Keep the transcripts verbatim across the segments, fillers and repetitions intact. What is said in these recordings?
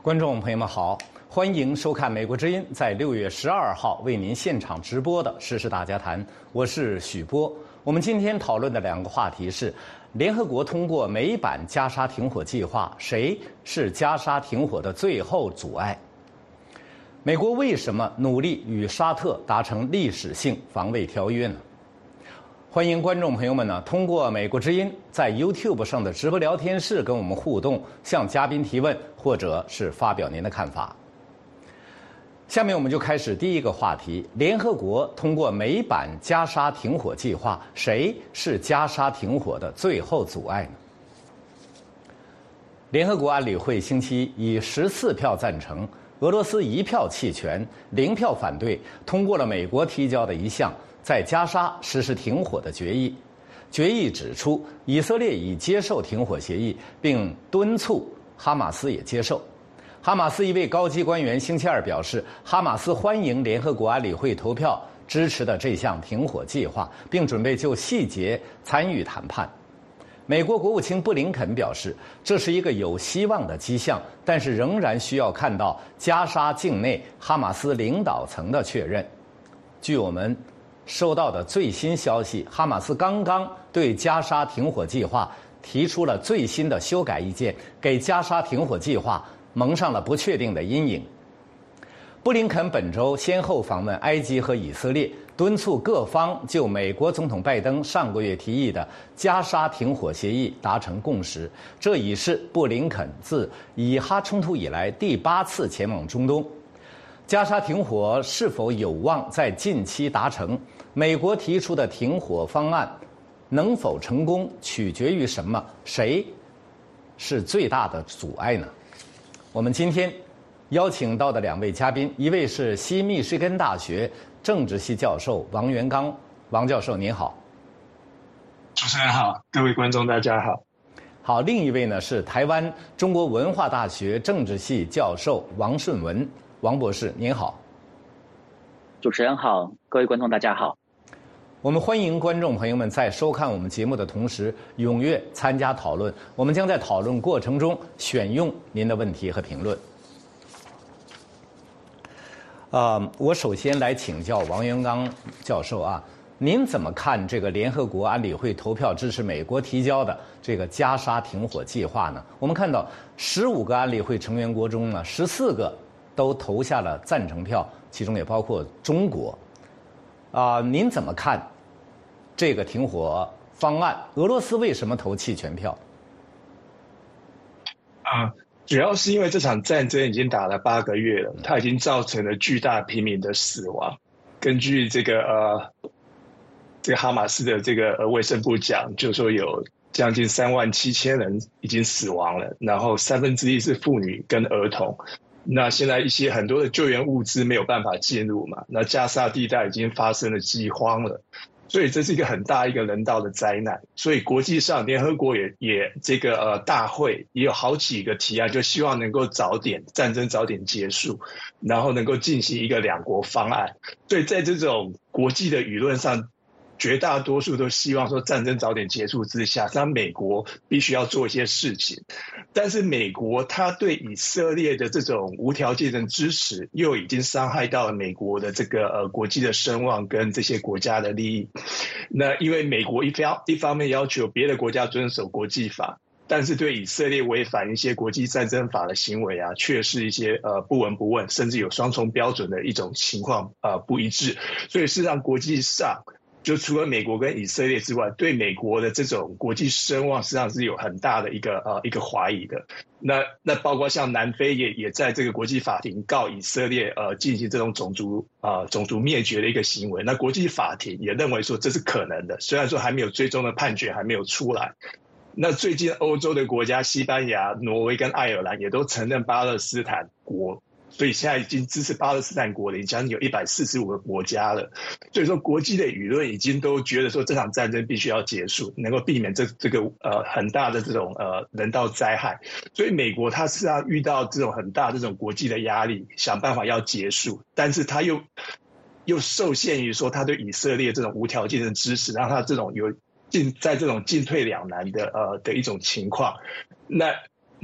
观众朋友们好，欢迎收看美国之音在六月十二号为您现场直播的《时事大家谈》，我是许波。我们今天讨论的两个话题是：联合国通过美版加沙停火计划，谁是加沙停火的最后阻碍？美国为什么努力与沙特达成历史性防卫条约呢？欢迎观众朋友们呢，通过美国之音在 YouTube 上的直播聊天室跟我们互动，向嘉宾提问，或者是发表您的看法。下面我们就开始第一个话题：联合国通过美版加沙停火计划，谁是加沙停火的最后阻碍呢？联合国安理会星期一以十四票赞成，俄罗斯一票弃权，零票反对，通过了美国提交的一项在加沙实施停火的决议。决议指出，以色列已接受停火协议，并敦促哈马斯也接受。哈马斯一位高级官员星期二表示，哈马斯欢迎联合国安理会投票支持的这项停火计划，并准备就细节参与谈判。美国国务卿布林肯表示，这是一个有希望的迹象，但是仍然需要看到加沙境内哈马斯领导层的确认。据我们收到的最新消息，哈马斯刚刚对加沙停火计划提出了最新的修改意见，给加沙停火计划蒙上了不确定的阴影。布林肯本周先后访问埃及和以色列，敦促各方就美国总统拜登上个月提议的加沙停火协议达成共识。这已是布林肯自以哈冲突以来第八次前往中东。加沙停火是否有望在近期达成？美国提出的停火方案能否成功，取决于什么？谁是最大的阻碍呢？我们今天邀请到的两位嘉宾，一位是西密歇根大学政治系教授王元刚，王教授您好。 主持人好，各位观众大家好。 好，另一位呢是台湾中国文化大学政治系教授王顺文，王博士您好。 主持人好，各位观众大家好。 我们欢迎观众朋友们在收看我们节目的同时踊跃参加讨论，我们将在讨论过程中选用您的问题和评论。呃，我首先来请教王元刚教授啊，您怎么看这个联合国安理会投票支持美国提交的这个加沙停火计划呢？我们看到十五个安理会成员国中呢，十四个都投下了赞成票，其中也包括中国。啊、呃，您怎么看这个停火方案？俄罗斯为什么投弃权票？ 啊、呃，主要是因为这场战争已经打了八个月了，它已经造成了巨大平民的死亡。根据这个呃，这个哈马斯的这个呃卫生部讲，就说有将近三万七千人已经死亡了，然后三分之一是妇女跟儿童。那现在一些很多的救援物资没有办法进入嘛，那加沙地带已经发生了饥荒了，所以这是一个很大一个人道的灾难。所以国际上联合国也也这个呃大会也有好几个提案，就希望能够早点战争早点结束，然后能够进行一个两国方案。所以在这种国际的舆论上，绝大多数都希望说战争早点结束之下，那美国必须要做一些事情。但是美国他对以色列的这种无条件的支持，又已经伤害到了美国的这个呃国际的声望跟这些国家的利益。那因为美国一方一方面要求别的国家遵守国际法，但是对以色列违反一些国际战争法的行为啊，却是一些呃不闻不问，甚至有双重标准的一种情况呃不一致。所以事实上国际上，就除了美国跟以色列之外，对美国的这种国际声望实际上是有很大的一个呃一个怀疑的。那那包括像南非也也在这个国际法庭告以色列呃进行这种种族呃种族灭绝的一个行为。那国际法庭也认为说这是可能的，虽然说还没有最终的判决还没有出来。那最近欧洲的国家西班牙、挪威跟爱尔兰也都承认巴勒斯坦国。所以现在已经支持巴勒斯坦国的将近有一百四十五个国家了，所以说国际的舆论已经都觉得说这场战争必须要结束，能够避免这这个呃很大的这种呃人道灾害。所以美国它是要遇到这种很大的这种国际的压力，想办法要结束，但是它又又受限于说他对以色列这种无条件的支持，让他这种有进在这种进退两难的呃的一种情况。那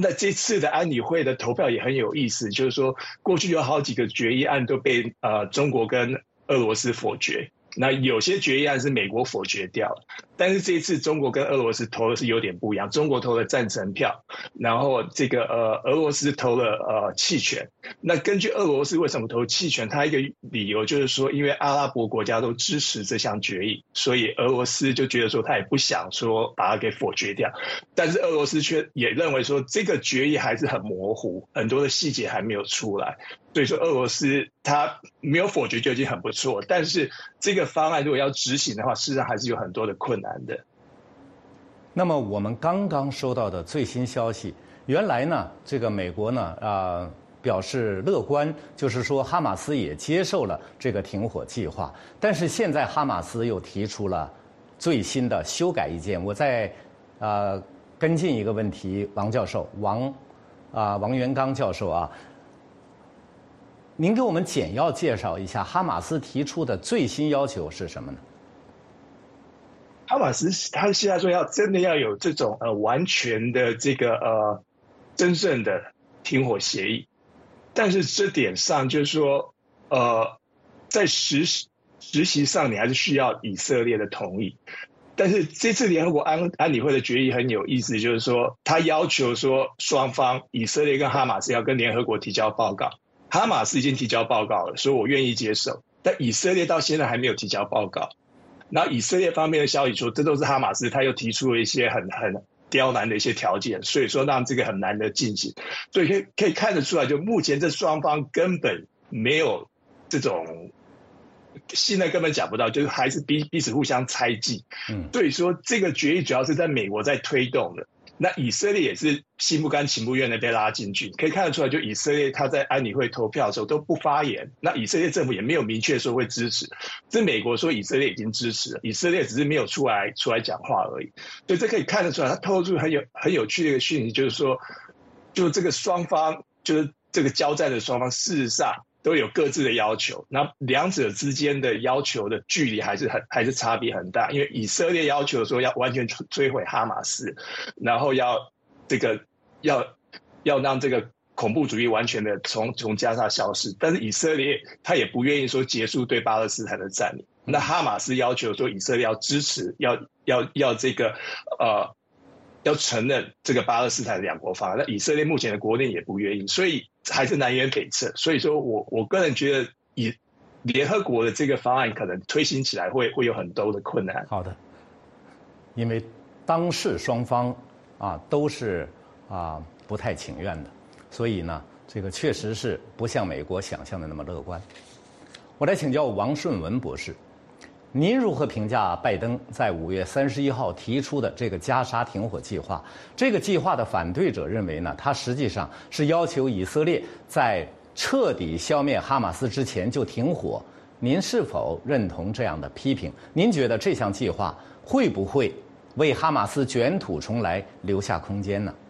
那这次的安理会的投票也很有意思，就是说过去有好几个决议案都被呃中国跟俄罗斯否决，那有些决议案是美国否决掉了，但是这一次中国跟俄罗斯投的是有点不一样，中国投了赞成票，然后这个呃俄罗斯投了呃弃权。那根据俄罗斯为什么投弃权，他一个理由就是说，因为阿拉伯国家都支持这项决议，所以俄罗斯就觉得说他也不想说把它给否决掉，但是俄罗斯却也认为说这个决议还是很模糊，很多的细节还没有出来，所以说俄罗斯他没有否决就已经很不错，但是这个方案如果要执行的话，事实上还是有很多的困难的。 那么我们刚刚收到的最新消息，原来呢，这个美国呢啊、呃、表示乐观，就是说哈马斯也接受了这个停火计划，但是现在哈马斯又提出了最新的修改意见。我再呃跟进一个问题，王教授，王啊、呃、王元刚教授啊，您给我们简要介绍一下哈马斯提出的最新要求是什么呢？ 哈马斯他现在说要真的要有这种呃完全的这个呃真正的停火协议，但是这点上就是说呃在实实习上你还是需要以色列的同意。但是这次联合国安安理会的决议很有意思，就是说他要求说双方以色列跟哈马斯要跟联合国提交报告，哈马斯已经提交报告了，所以我愿意接受，但以色列到现在还没有提交报告。然后以色列方面的消息说，这都是哈马斯，他又提出了一些很很刁难的一些条件，所以说让这个很难的进行。所以可以可以看得出来，就目前这双方根本没有这种，现在根本讲不到，就是还是彼彼此互相猜忌。嗯，所以说这个决议主要是在美国在推动的。那以色列也是心不甘情不愿的被拉进去，可以看得出来，就以色列他在安理会投票的时候都不发言，那以色列政府也没有明确说会支持，是美国说以色列已经支持了，以色列只是没有出来出来讲话而已。所以这可以看得出来，他透露出很有很有趣的一个讯息，就是说，就这个双方，就是这个交战的双方，事实上都有各自的要求，那两者之间的要求的距离还是很还是差别很大。因为以色列要求说要完全摧毁哈马斯，然后要这个要要让这个恐怖主义完全的从从加沙消失，但是以色列他也不愿意说结束对巴勒斯坦的占领。那哈马斯要求说以色列要支持，要要要这个呃。要承认这个巴勒斯坦两国方案，那以色列目前的国内也不愿意，所以还是南辕北辙。所以说我我个人觉得，以联合国的这个方案可能推行起来会会有很多的困难。 好的，因为当事双方啊都是啊不太情愿的，所以呢，这个确实是不像美国想象的那么乐观。我来请教王顺文博士。您如何评价拜登在五月三十一号提出的这个加沙停火计划？这个计划的反对者认为呢，它实际上是要求以色列在彻底消灭哈马斯之前就停火。您是否认同这样的批评？您觉得这项计划会不会为哈马斯卷土重来留下空间呢？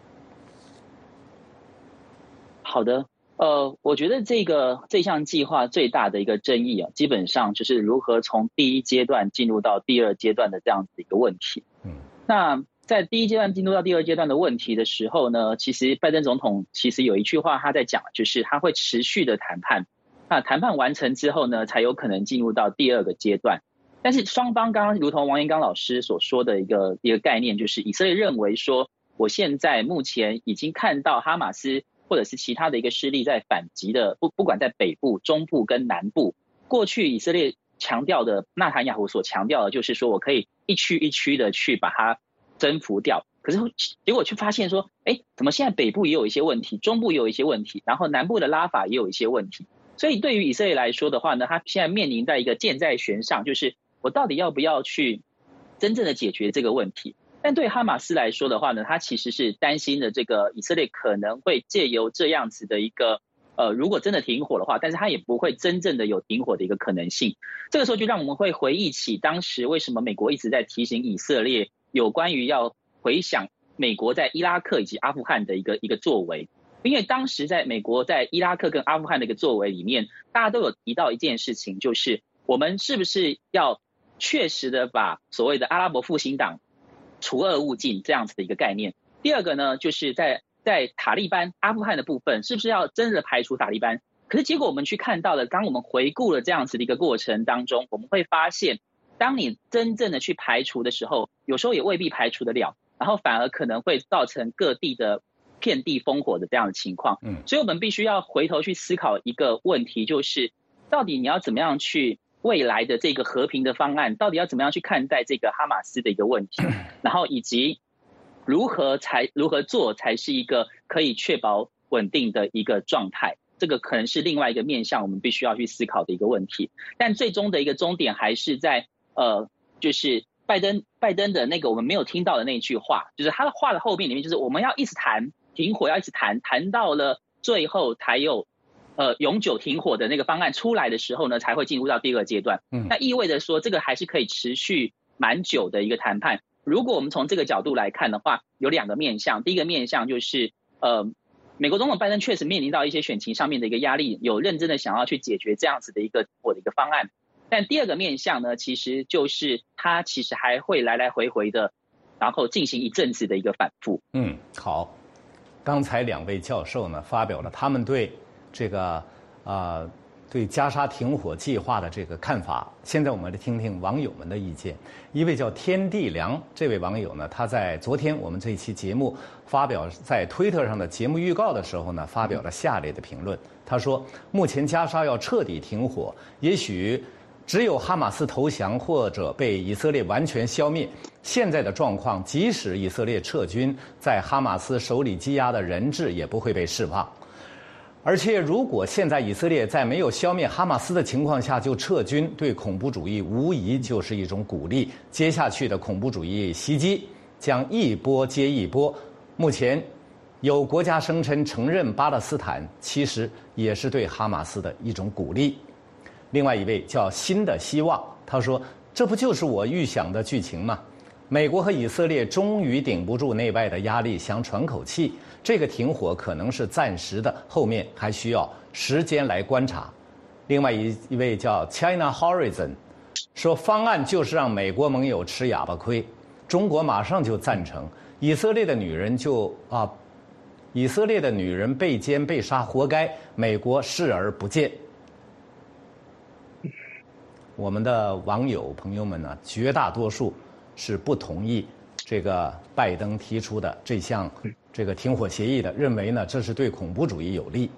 好的。呃，我觉得这个这项计划最大的一个争议啊，基本上就是如何从第一阶段进入到第二阶段的这样子一个问题。嗯，那在第一阶段进入到第二阶段的问题的时候呢，其实拜登总统其实有一句话他在讲，就是他会持续的谈判，那谈判完成之后呢，才有可能进入到第二个阶段。但是双方刚刚如同王延刚老师所说的一个一个概念，就是以色列认为说，我现在目前已经看到哈马斯或者是其他的一个势力在反击的，不不管在北部、中部跟南部，过去以色列强调的，纳坦雅胡所强调的就是说我可以一区一区的去把它征服掉。可是结果却发现说，哎，怎么现在北部也有一些问题，中部也有一些问题，然后南部的拉法也有一些问题。所以对于以色列来说的话呢，他现在面临在一个箭在弦上，就是我到底要不要去真正的解决这个问题。但对哈马斯来说的话呢，他其实是担心的这个以色列可能会借由这样子的一个呃，如果真的停火的话，但是他也不会真正的有停火的一个可能性。这个时候就让我们会回忆起当时为什么美国一直在提醒以色列有关于要回想美国在伊拉克以及阿富汗的一个一个作为。因为当时在美国在伊拉克跟阿富汗的一个作为里面，大家都有提到一件事情，就是我们是不是要确实的把所谓的阿拉伯复兴党除恶务尽这样子的一个概念。第二个呢，就是在在塔利班阿富汗的部分，是不是要真的排除塔利班？可是结果我们去看到了，刚我们回顾了这样子的一个过程当中，我们会发现，当你真正的去排除的时候，有时候也未必排除得了，然后反而可能会造成各地的遍地烽火的这样的情况。嗯，所以我们必须要回头去思考一个问题，就是到底你要怎么样去未来的这个和平的方案，到底要怎么样去看待这个哈马斯的一个问题，然后以及如何才如何做才是一个可以确保稳定的一个状态。这个可能是另外一个面向我们必须要去思考的一个问题，但最终的一个终点还是在呃，就是拜登拜登的那个我们没有听到的那句话，就是他的话的后面里面就是我们要一直谈停火，要一直谈，谈到了最后才有呃永久停火的那个方案出来的时候呢，才会进入到第二个阶段。嗯，那意味着说这个还是可以持续蛮久的一个谈判。如果我们从这个角度来看的话，有两个面向，第一个面向就是呃。美国总统拜登确实面临到一些选情上面的一个压力，有认真的想要去解决这样子的一个我的一个方案。但第二个面向呢，其实就是他其实还会来来回回的，然后进行一阵子的一个反复。 嗯，好，刚才两位教授呢发表了他们对这个啊、呃、对加沙停火计划的这个看法。现在我们来听听网友们的意见。一位叫天地良这位网友呢，他在昨天我们这一期节目发表在推特上的节目预告的时候呢，发表了下列的评论。他说，目前加沙要彻底停火，也许只有哈马斯投降或者被以色列完全消灭。现在的状况，即使以色列撤军，在哈马斯手里羁押的人质也不会被释放。而且，如果现在以色列在没有消灭哈马斯的情况下就撤军，对恐怖主义无疑就是一种鼓励。接下去的恐怖主义袭击将一波接一波。目前，有国家声称承认巴勒斯坦，其实也是对哈马斯的一种鼓励。另外一位叫新的希望，他说：“这不就是我预想的剧情吗？美国和以色列终于顶不住内外的压力，想喘口气。这个停火可能是暂时的，后面还需要时间来观察。”另外一一位叫 China Horizon 说，方案就是让美国盟友吃哑巴亏，中国马上就赞成，以色列的女人就啊，以色列的女人被奸被杀活该，美国视而不见。我们的网友朋友们呢，绝大多数是不同意这个拜登提出的这项这个停火协议的，认为呢这是对恐怖主义有利。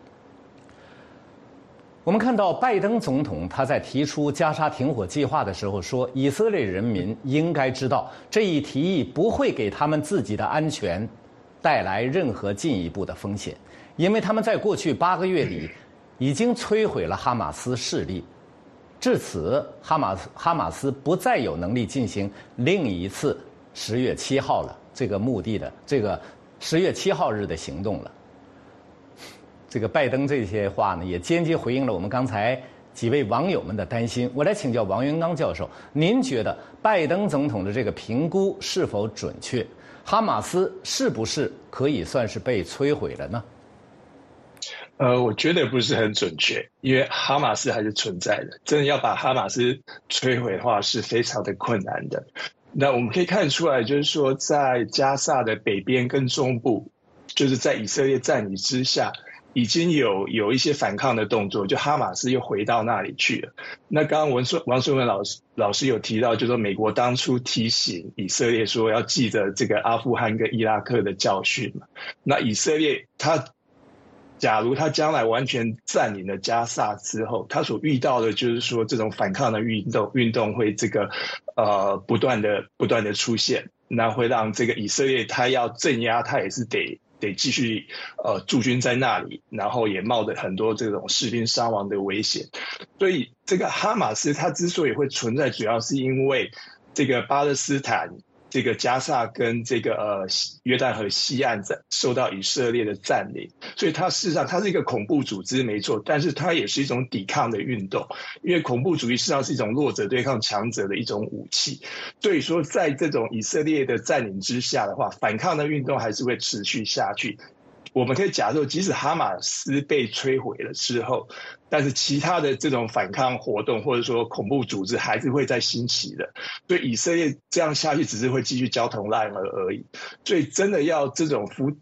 我们看到拜登总统他在提出加沙停火计划的时候说，以色列人民应该知道，这一提议不会给他们自己的安全带来任何进一步的风险，因为他们在过去八个月里已经摧毁了哈马斯势力。至此，哈马斯哈马斯不再有能力进行另一次十月七号了这个目的的这个十月七号日的行动了。这个拜登这些话呢，也间接回应了我们刚才几位网友们的担心。我来请教王元刚教授，您觉得拜登总统的这个评估是否准确？哈马斯是不是可以算是被摧毁了呢？ 呃，我觉得不是很准确，因为哈马斯还是存在的。真的要把哈马斯摧毁的话，是非常的困难的。那我们可以看出来，就是说，在加萨的北边跟中部，就是在以色列占领之下，已经有有一些反抗的动作，就哈马斯又回到那里去了。那刚刚文顺王顺文老师老师有提到，就是说美国当初提醒以色列说要记得这个阿富汗跟伊拉克的教训嘛。那以色列他。假如他将来完全占领了加萨之后，他所遇到的就是说这种反抗的运动运动会这个呃不断的不断的出现，那会让这个以色列他要镇压，他也是得得继续呃驻军在那里，然后也冒着很多这种士兵伤亡的危险。所以这个哈马斯它之所以会存在，主要是因为这个巴勒斯坦。这个加萨跟这个呃约旦河西岸受到以色列的占领，所以它事实上它是一个恐怖组织没错，但是它也是一种抵抗的运动，因为恐怖主义事实上是一种弱者对抗强者的一种武器，所以说在这种以色列的占领之下的话，反抗的运动还是会持续下去。我们可以假设，即使哈马斯被摧毁了之后，但是其他的这种反抗活动或者说恐怖组织还是会再兴起的，所以以色列这样下去只是会继续焦头烂额而已。所以真的要这种服体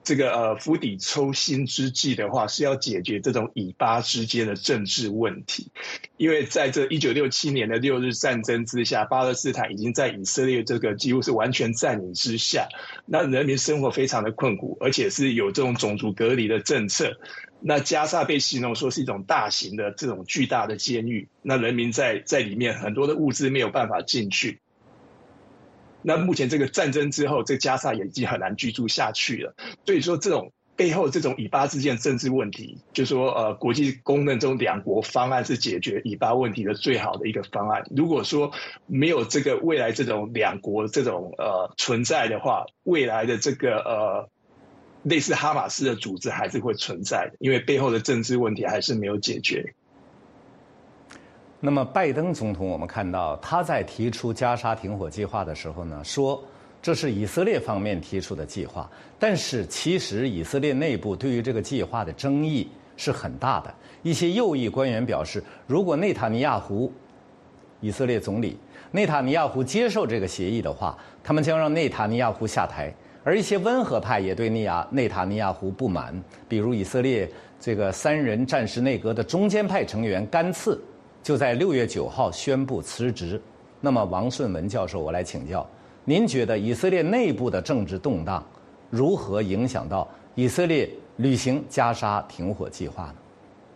这个呃釜底抽薪之计的话，是要解决这种以巴之间的政治问题。因为在这一九六七年的六日战争之下，巴勒斯坦已经在以色列这个几乎是完全占领之下，那人民生活非常的困苦，而且是有这种种族隔离的政策。那加沙被形容说是一种大型的这种巨大的监狱，那人民在在里面很多的物资没有办法进去。那目前这个战争之后，这个加沙也已经很难居住下去了。所以说，这种背后这种以巴之间的政治问题，就是说，呃，国际公认中两国方案是解决以巴问题的最好的一个方案。如果说没有这个未来这种两国这种呃存在的话，未来的这个呃类似哈马斯的组织还是会存在的，因为背后的政治问题还是没有解决。 那么，拜登总统，我们看到他在提出加沙停火计划的时候呢，说这是以色列方面提出的计划，但是其实以色列内部对于这个计划的争议是很大的。一些右翼官员表示，如果内塔尼亚胡，以色列总理内塔尼亚胡接受这个协议的话，他们将让内塔尼亚胡下台。而一些温和派也对内亚内塔尼亚胡不满，比如以色列这个三人战时内阁的中间派成员甘茨就在六月九号宣布辞职。那么，王顺文教授，我来请教，您觉得以色列内部的政治动荡如何影响到以色列履行加沙停火计划呢？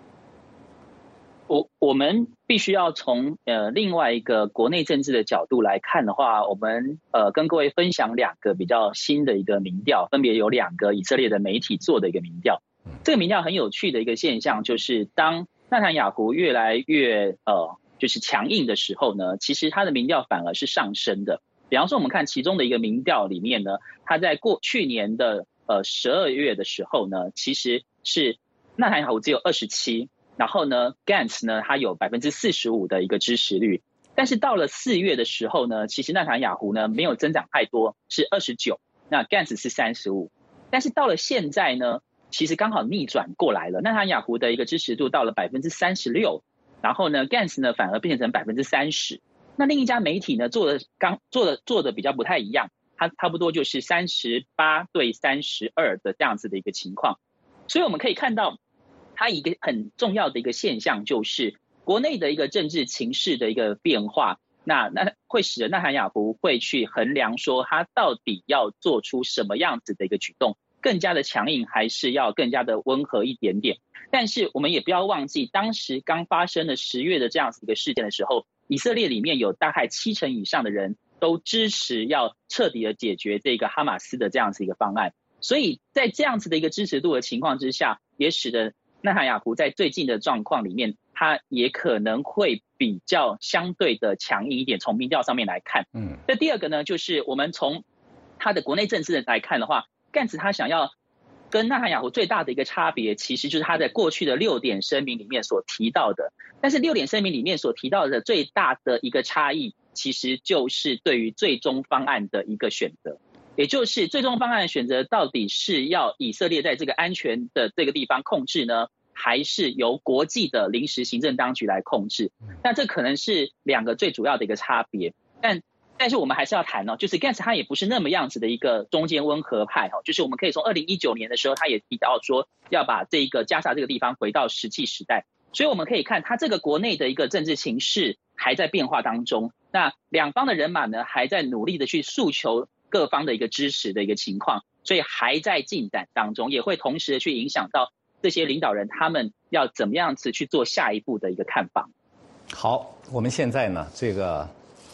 我我们必须要从呃另外一个国内政治的角度来看的话，我们呃跟各位分享两个比较新的一个民调，分别有两个以色列的媒体做的一个民调。这个民调很有趣的一个现象，就是当纳坦雅胡越来越呃就是强硬的时候呢，其实他的民调反而是上升的。比方说，我们看其中的一个民调里面呢，他在过去年的呃十二月的时候呢，其实是纳坦雅胡只有二十七。然后呢 Gantz 呢，他有 百分之四十五 的一个支持率，但是到了四月的时候呢，其实纳坦雅胡呢没有增长太多，是二十九，那 Gantz 是三十五，但是到了现在呢，其实刚好逆转过来了，纳坦雅胡的一个支持度到了 百分之三十六， 然后呢 Gantz 呢反而变成 百分之三十。那另一家媒体呢做的刚做的做的比较不太一样，它差不多就是三十八对三十二的这样子的一个情况，所以我们可以看到。它一个很重要的一个现象就是国内的一个政治情势的一个变化，那那会使得纳坦雅胡会去衡量说他到底要做出什么样子的一个举动，更加的强硬还是要更加的温和一点点。但是我们也不要忘记，当时刚发生了十月的这样子一个事件的时候，以色列里面有大概七成以上的人都支持要彻底的解决这个哈马斯的这样子一个方案，所以在这样子的一个支持度的情况之下，也使得纳坦雅胡在最近的状况里面，他也可能会比较相对的强硬一点，从民调上面来看。嗯，那第二个呢，就是我们从他的国内政治来看的话，干茨他想要跟纳坦雅胡最大的一个差别，其实就是他在过去的六点声明里面所提到的。但是六点声明里面所提到的最大的一个差异，其实就是对于最终方案的一个选择。也就是最终方案的选择到底是要以色列在这个安全的这个地方控制呢，还是由国际的临时行政当局来控制？那这可能是两个最主要的一个差别。但但是我们还是要谈哦，就是 Gantz 他也不是那么样子的一个中间温和派哦，就是我们可以从二零一九年的时候，他也提到说要把这个加沙这个地方回到石器时代，所以我们可以看他这个国内的一个政治情势还在变化当中，那两方的人马呢还在努力的去诉求各方的一个支持的一个情况，所以还在进展当中，也会同时的去影响到这些领导人他们要怎么样子去做下一步的一个看法。 好，我们现在呢，这个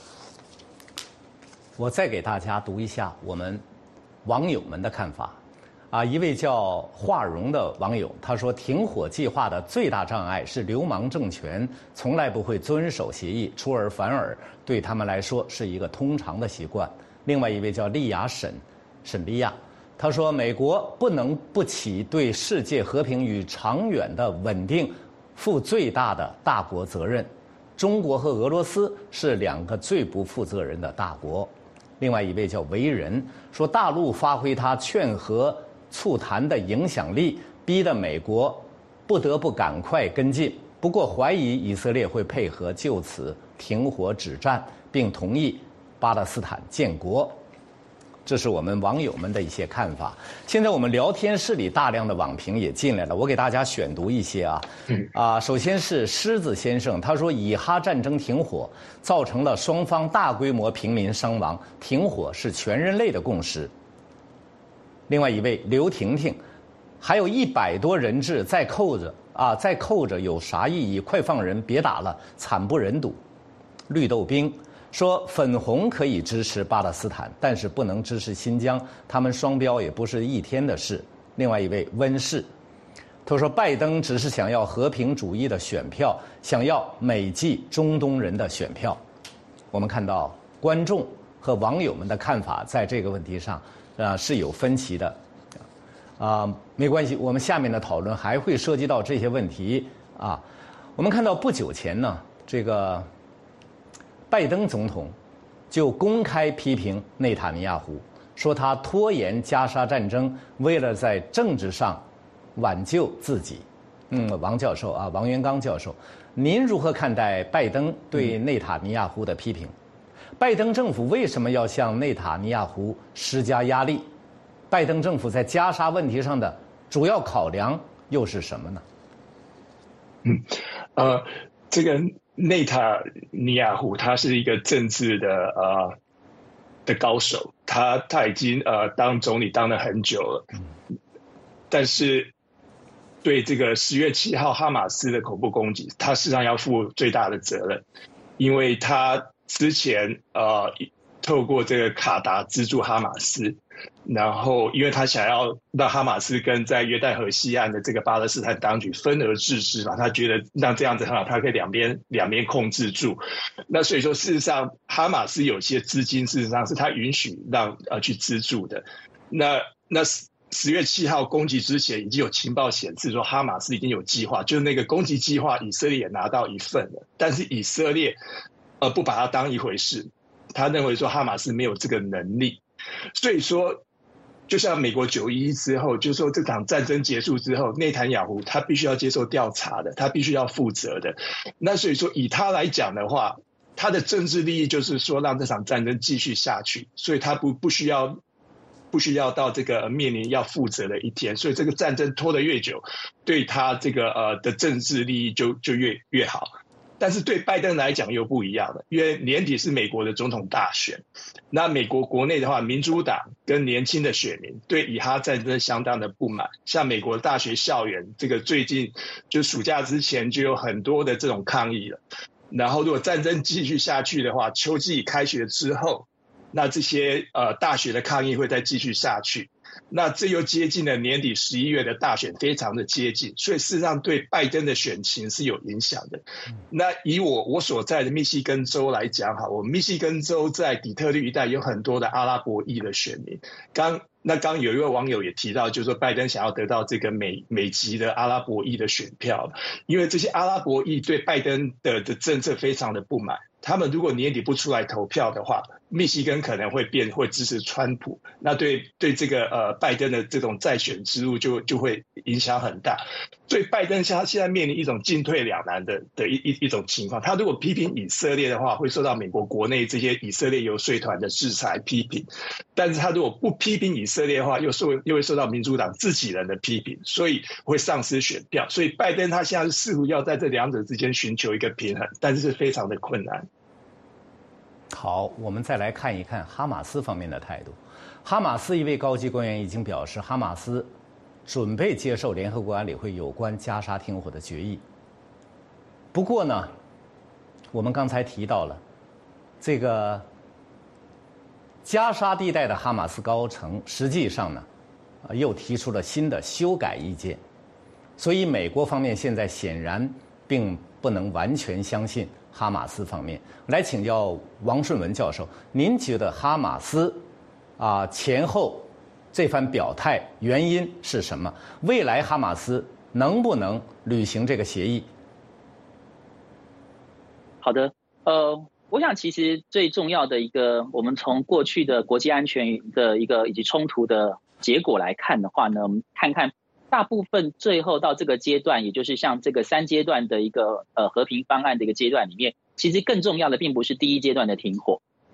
我再给大家读一下我们网友们的看法。啊，一位叫华荣的网友他说，停火计划的最大障碍是流氓政权从来不会遵守协议，出尔反尔对他们来说是一个通常的习惯。另外一位叫利亚沈沈利亚，他说，美国不能不起对世界和平与长远的稳定负最大的大国责任，中国和俄罗斯是两个最不负责任的大国。另外一位叫维仁说，大陆发挥他劝和促谈的影响力，逼得美国不得不赶快跟进，不过怀疑以色列会配合就此停火止战，并同意巴勒斯坦建国。 这是我们网友们的一些看法。现在我们聊天室里大量的网评也进来了，我给大家选读一些啊。啊，首先是狮子先生，他说以哈战争停火造成了双方大规模平民伤亡，停火是全人类的共识。另外一位刘婷婷，还有一百多人质再扣着啊，再扣着有啥意义？快放人，别打了，惨不忍睹。绿豆冰说粉红可以支持巴勒斯坦，但是不能支持新疆，他们双标也不是一天的事。另外一位温室，他说拜登只是想要和平主义的选票，想要美籍中东人的选票。我们看到观众和网友们的看法在这个问题上啊是有分歧的，啊没关系，我们下面的讨论还会涉及到这些问题啊。我们看到不久前呢，这个拜登总统就公开批评内塔尼亚胡，说他拖延加沙战争，为了在政治上挽救自己。嗯，王教授啊，王元刚教授，您如何看待拜登对内塔尼亚胡的批评？拜登政府为什么要向内塔尼亚胡施加压力？拜登政府在加沙问题上的主要考量又是什么呢？ 嗯，呃，这个内塔尼亚胡他是一个政治的呃的高手，他他已经呃当总理当了很久了，但是对这个十月七号哈马斯的恐怖攻击，他事实上要负最大的责任，因为他之前呃透过这个卡达资助哈马斯。然后，因为他想要让哈马斯跟在约旦河西岸的这个巴勒斯坦当局分而治之嘛，他觉得让这样子哈，他可以两边两边控制住。那所以说，事实上，哈马斯有些资金，事实上是他允许让呃去资助的。那那十月七号攻击之前，已经有情报显示说，哈马斯已经有计划，就是那个攻击计划，以色列也拿到一份了，但是以色列呃不把它当一回事，他认为说哈马斯没有这个能力。所以说，就像美国九一一之后，就是说这场战争结束之后，内塔尼亚胡他必须要接受调查的，他必须要负责的。那所以说，以他来讲的话，他的政治利益就是说让这场战争继续下去，所以他不不需要不需要到这个面临要负责的一天。所以这个战争拖得越久，对他这个呃的政治利益就就越越好。但是对拜登来讲又不一样了，因为年底是美国的总统大选，那美国国内的话，民主党跟年轻的选民对以哈战争相当的不满，像美国大学校园，这个最近就暑假之前就有很多的这种抗议了。然后如果战争继续下去的话，秋季开学之后，那这些呃大学的抗议会再继续下去。那这又接近了年底十一月的大选，非常的接近，所以事实上对拜登的选情是有影响的。那以我我所在的密西根州来讲，哈，我密西根州在底特律一带有很多的阿拉伯裔的选民。刚那刚有一位网友也提到，就是说拜登想要得到这个美美籍的阿拉伯裔的选票，因为这些阿拉伯裔对拜登的的政策非常的不满。他们如果年底不出来投票的话，密西根可能会变会支持川普，那对对这个呃拜登的这种再选之路就就会影响很大。所以拜登他现在面临一种进退两难的的一一一种情况。他如果批评以色列的话，会受到美国国内这些以色列游说团的制裁批评；但是他如果不批评以色列的话，又受又会受到民主党自己人的批评，所以会丧失选票。所以拜登他现在似乎要在这两者之间寻求一个平衡，但是是非常的困难。 好，我们再来看一看哈马斯方面的态度。哈马斯一位高级官员已经表示，哈马斯准备接受联合国安理会有关加沙停火的决议。不过呢，我们刚才提到了这个加沙地带的哈马斯高层，实际上呢，又提出了新的修改意见。所以美国方面现在显然并不能完全相信哈马斯方面。来请教王顺文教授，您觉得哈马斯啊前后这番表态原因是什么？未来哈马斯能不能履行这个协议？ 好的，呃，我想其实最重要的一个，我们从过去的国际安全的一个以及冲突的结果来看的话呢，我们看看大部分最后到这个阶段，也就是像这个三阶段的一个呃和平方案的一个阶段里面，其实更重要的并不是第一阶段的停火，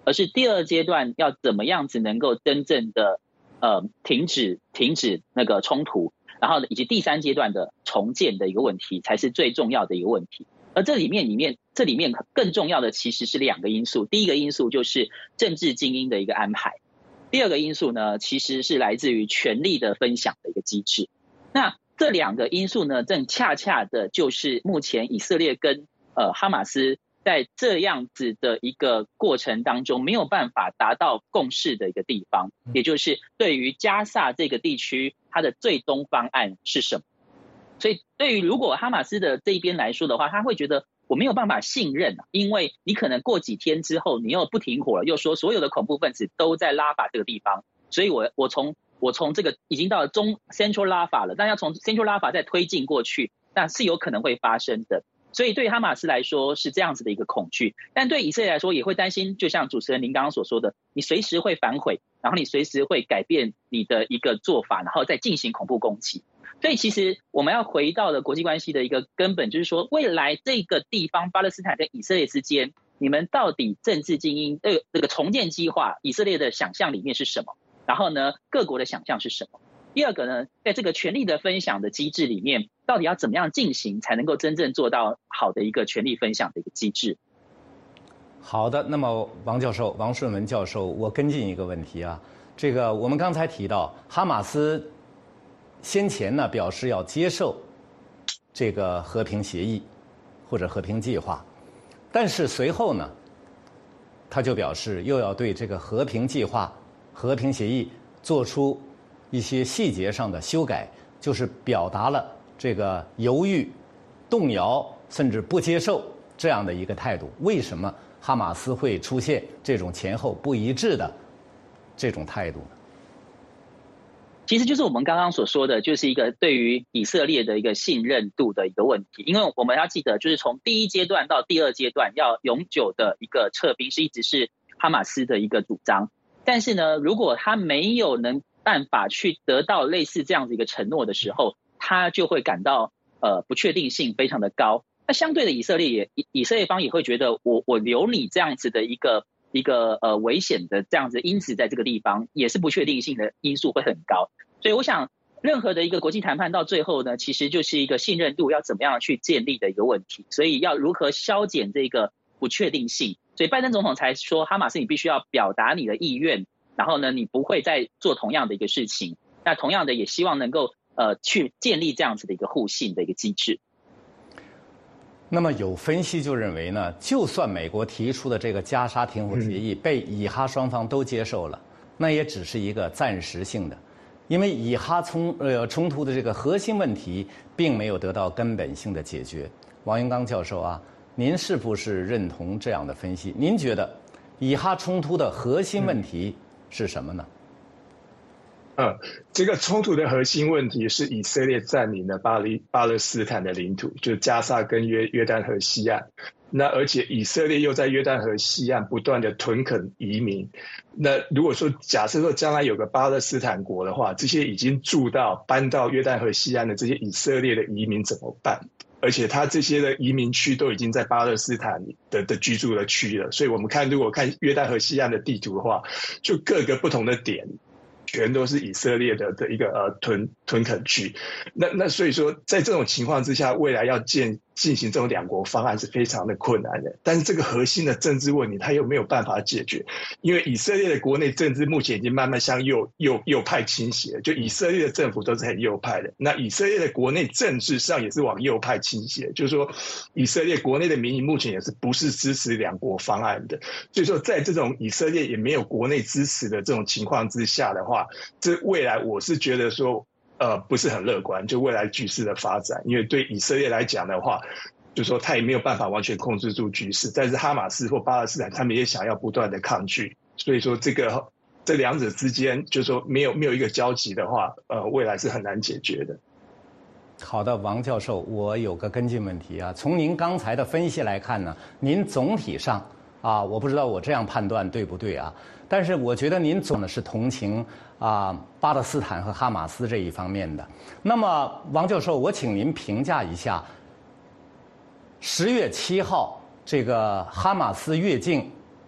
而是第二阶段要怎么样子能够真正的呃停止停止那个冲突，然后以及第三阶段的重建的一个问题才是最重要的一个问题。而这里面里面这里面更重要的其实是两个因素，第一个因素就是政治精英的一个安排，第二个因素呢其实是来自于权力的分享的一个机制。那这两个因素呢，正恰恰的就是目前以色列跟呃哈马斯在这样子的一个过程当中没有办法达到共识的一个地方，也就是对于加萨这个地区它的最终方案是什么。所以对于如果哈马斯的这一边来说的话，他会觉得我没有办法信任，因为你可能过几天之后你又不停火了，又说所有的恐怖分子都在拉法这个地方，所以我我从我从这个已经到了中 Central 拉法了，但要从 Central 拉法再推进过去，那是有可能会发生的。所以对哈马斯来说是这样子的一个恐惧，但对以色列来说也会担心，就像主持人您刚刚所说的，你随时会反悔，然后你随时会改变你的一个做法，然后再进行恐怖攻击。所以其实我们要回到的国际关系的一个根本，就是说未来这个地方巴勒斯坦跟以色列之间，你们到底政治精英呃这个重建计划，以色列的想象里面是什么？然后呢，各国的想象是什么？第二个呢，在这个权力的分享的机制里面，到底要怎么样进行才能够真正做到好的一个权力分享的一个机制？ 好的，那么王教授、王顺文教授，我跟进一个问题啊，这个我们刚才提到哈马斯先前呢表示要接受这个和平协议或者和平计划，但是随后呢，他就表示又要对这个和平计划、和平协议做出一些细节上的修改，就是表达了这个犹豫、动摇甚至不接受这样的一个态度。为什么哈马斯会出现这种前后不一致的这种态度呢？ 其实就是我们刚刚所说的，就是一个对于以色列的一个信任度的一个问题。因为我们要记得，就是从第一阶段到第二阶段要永久的一个撤兵，是一直是哈马斯的一个主张。但是呢，如果他没有能办法去得到类似这样子一个承诺的时候，他就会感到呃不确定性非常的高。那相对的，以色列也以色列方也会觉得我我留你这样子的一个一个呃危险的这样子因子在这个地方，也是不确定性的因素会很高。所以我想任何的一个国际谈判到最后呢，其实就是一个信任度要怎么样去建立的一个问题。所以要如何削减这个不确定性，所以拜登总统才说哈马斯你必须要表达你的意愿，然后呢你不会再做同样的一个事情。那同样的也希望能够呃去建立这样子的一个互信的一个机制。 那么有分析就认为呢，就算美国提出的这个加沙停火协议被以哈双方都接受了，那也只是一个暂时性的，因为以哈冲呃冲突的这个核心问题并没有得到根本性的解决。王云刚教授啊，您是不是认同这样的分析？您觉得以哈冲突的核心问题是什么呢？ 嗯，这个冲突的核心问题是以色列占领了巴黎巴勒斯坦的领土，就是加沙跟约约旦河西岸。那而且以色列又在约旦河西岸不断的屯垦移民。那如果说假设说将来有个巴勒斯坦国的话，这些已经住到搬到约旦河西岸的这些以色列的移民怎么办？而且他这些的移民区都已经在巴勒斯坦 的, 的居住的区了，所以我们看如果看约旦河西岸的地图的话，就各个不同的点全都是以色列的的一个呃屯屯垦区。那那所以说在这种情况之下，未来要建进行这种两国方案是非常的困难的。但是这个核心的政治问题它又没有办法解决，因为以色列的国内政治目前已经慢慢向右右右派倾斜，就以色列的政府都是很右派的，那以色列的国内政治上也是往右派倾斜，就是说以色列国内的民意目前也是不是支持两国方案的。所以说在这种以色列也没有国内支持的这种情况之下的话，这未来我是觉得说呃不是很乐观，就未来局势的发展。因为对以色列来讲的话，就是说他也没有办法完全控制住局势，但是哈马斯或巴勒斯坦他们也想要不断的抗拒，所以说这个这两者之间就是说没有没有一个交集的话，呃未来是很难解决的。 好的，王教授，我有个跟进问题啊。从您刚才的分析来看呢，您总体上啊，我不知道我这样判断对不对啊，但是我觉得您总的是同情啊巴勒斯坦和哈马斯这一方面的。那么王教授，我请您评价一下十月七号这个哈马斯越境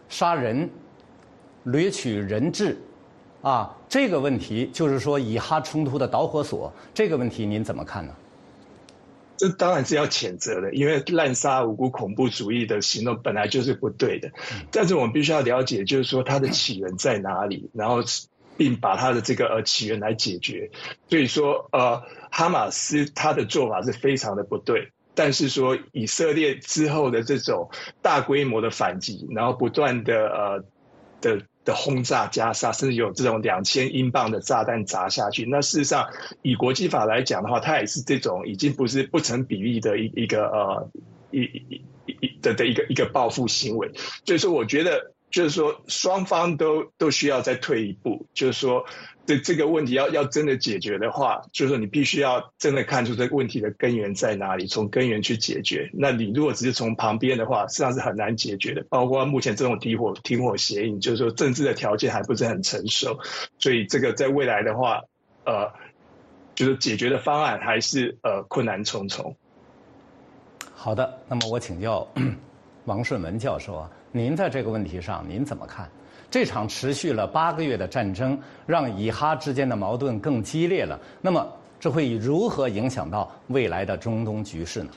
杀人、掠取人质，啊，这个问题就是说以哈冲突的导火索。这个问题您怎么看呢？ 这当然是要谴责的，因为滥杀无辜恐怖主义的行动本来就是不对的。但是我们必须要了解，就是说它的起源在哪里，然后并把它的这个呃起源来解决。所以说，呃，哈马斯他的做法是非常的不对。但是说以色列之后的这种大规模的反击，然后不断的呃的的轰炸加沙，甚至有这种两千英镑的炸弹砸下去，那事实上以国际法来讲的话，它也是这种已经不是不成比例的一一个呃一一一的的一个一个报复行为。所以说，我觉得就是说双方都都需要再退一步，就是说。这这个问题要要真的解决的话，就是说你必须要真的看出这个问题的根源在哪里，从根源去解决。那你如果只是从旁边的话，实际上是很难解决的。包括目前这种停火停火协议，就是说政治的条件还不是很成熟，所以这个在未来的话，呃，就是解决的方案还是呃困难重重。 好的，那么我请教王顺文教授啊，您在这个问题上您怎么看？这场持续了八个月的战争，让以哈之间的矛盾更激烈了。那么，这会如何影响到未来的中东局势呢？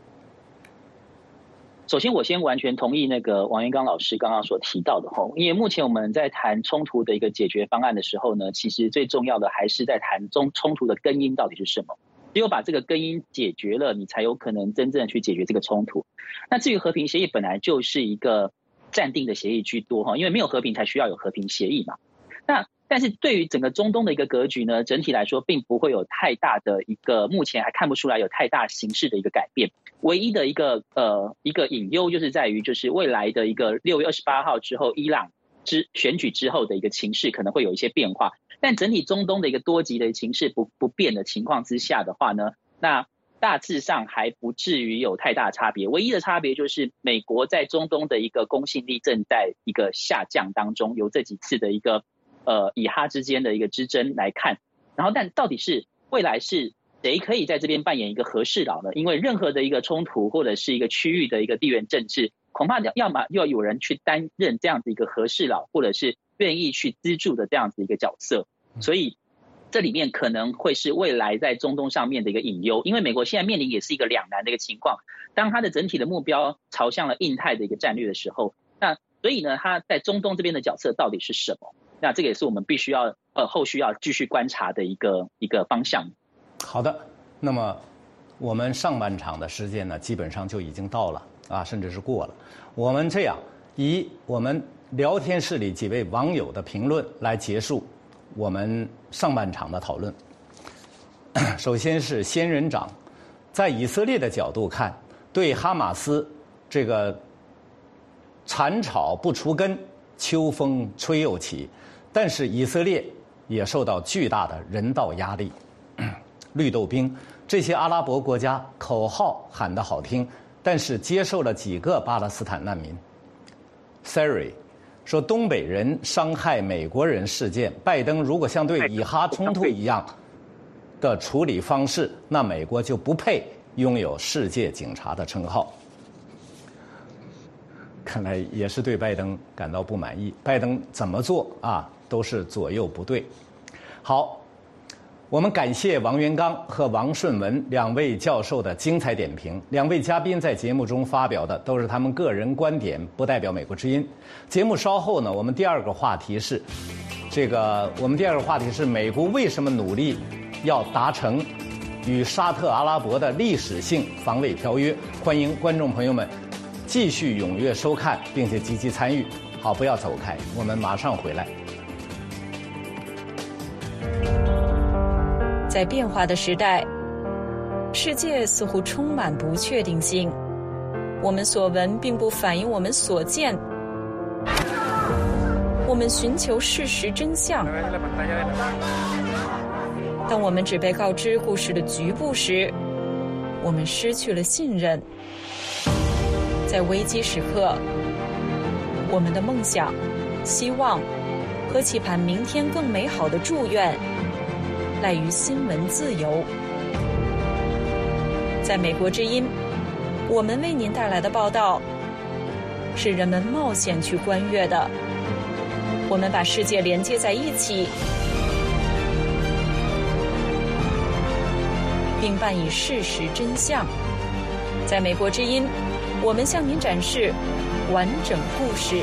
首先，我先完全同意那个王元刚老师刚刚所提到的吼，因为目前我们在谈冲突的一个解决方案的时候呢，其实最重要的还是在谈中冲突的根因到底是什么。只有把这个根因解决了，你才有可能真正的去解决这个冲突。那至于和平协议，本来就是一个暂定的协议居多哈，因为没有和平才需要有和平协议嘛。那但是对于整个中东的一个格局呢，整体来说并不会有太大的一个，目前还看不出来有太大形势的一个改变。唯一的一个呃一个隐忧就是在于，就是未来的一个六月二十八号之后，伊朗之选举之后的一个情势可能会有一些变化。但整体中东的一个多极的情势不不变的情况之下的话呢，那大致上还不至于有太大差别，唯一的差别就是美国在中东的一个公信力正在一个下降当中，由这几次的一个呃以哈之间的一个之争来看。然后但到底是未来是谁可以在这边扮演一个和事佬呢？因为任何的一个冲突或者是一个区域的一个地缘政治，恐怕要么要有人去担任这样子一个和事佬，或者是愿意去资助的这样子一个角色。所以这里面可能会是未来在中东上面的一个隐忧，因为美国现在面临也是一个两难的一个情况。当它的整体的目标朝向了印太的一个战略的时候，那所以呢，它在中东这边的角色到底是什么？那这个也是我们必须要呃后续要继续观察的一个一个方向。 好的，那么我们上半场的时间呢，基本上就已经到了啊，甚至是过了。我们这样以我们聊天室里几位网友的评论来结束我们上半场的讨论。首先是仙人掌，在以色列的角度看，对哈马斯这个铲草不除根，秋风吹又起，但是以色列也受到巨大的人道压力。绿豆兵这些阿拉伯国家口号喊得好听，但是接受了几个巴勒斯坦难民。Siri说东北人伤害美国人事件，拜登如果像对以哈冲突一样的处理方式，那美国就不配拥有世界警察的称号。看来也是对拜登感到不满意，拜登怎么做啊都是左右不对。好，我们感谢王元刚和王顺文两位教授的精彩点评。两位嘉宾在节目中发表的都是他们个人观点，不代表美国之音。节目稍后呢，我们第二个话题是这个，我们第二个话题是美国为什么努力要达成与沙特阿拉伯的历史性防卫条约。欢迎观众朋友们继续踊跃收看，并且积极参与。好，不要走开，我们马上回来。 在变化的时代，世界似乎充满不确定性。我们所闻并不反映我们所见。我们寻求事实真相。当我们只被告知故事的局部时，我们失去了信任。在危机时刻，我们的梦想、希望和期盼明天更美好的祝愿赖于新闻自由。在美国之音，我们为您带来的报道是人们冒险去观阅的。我们把世界连接在一起，并伴以事实真相。在美国之音，我们向您展示完整故事。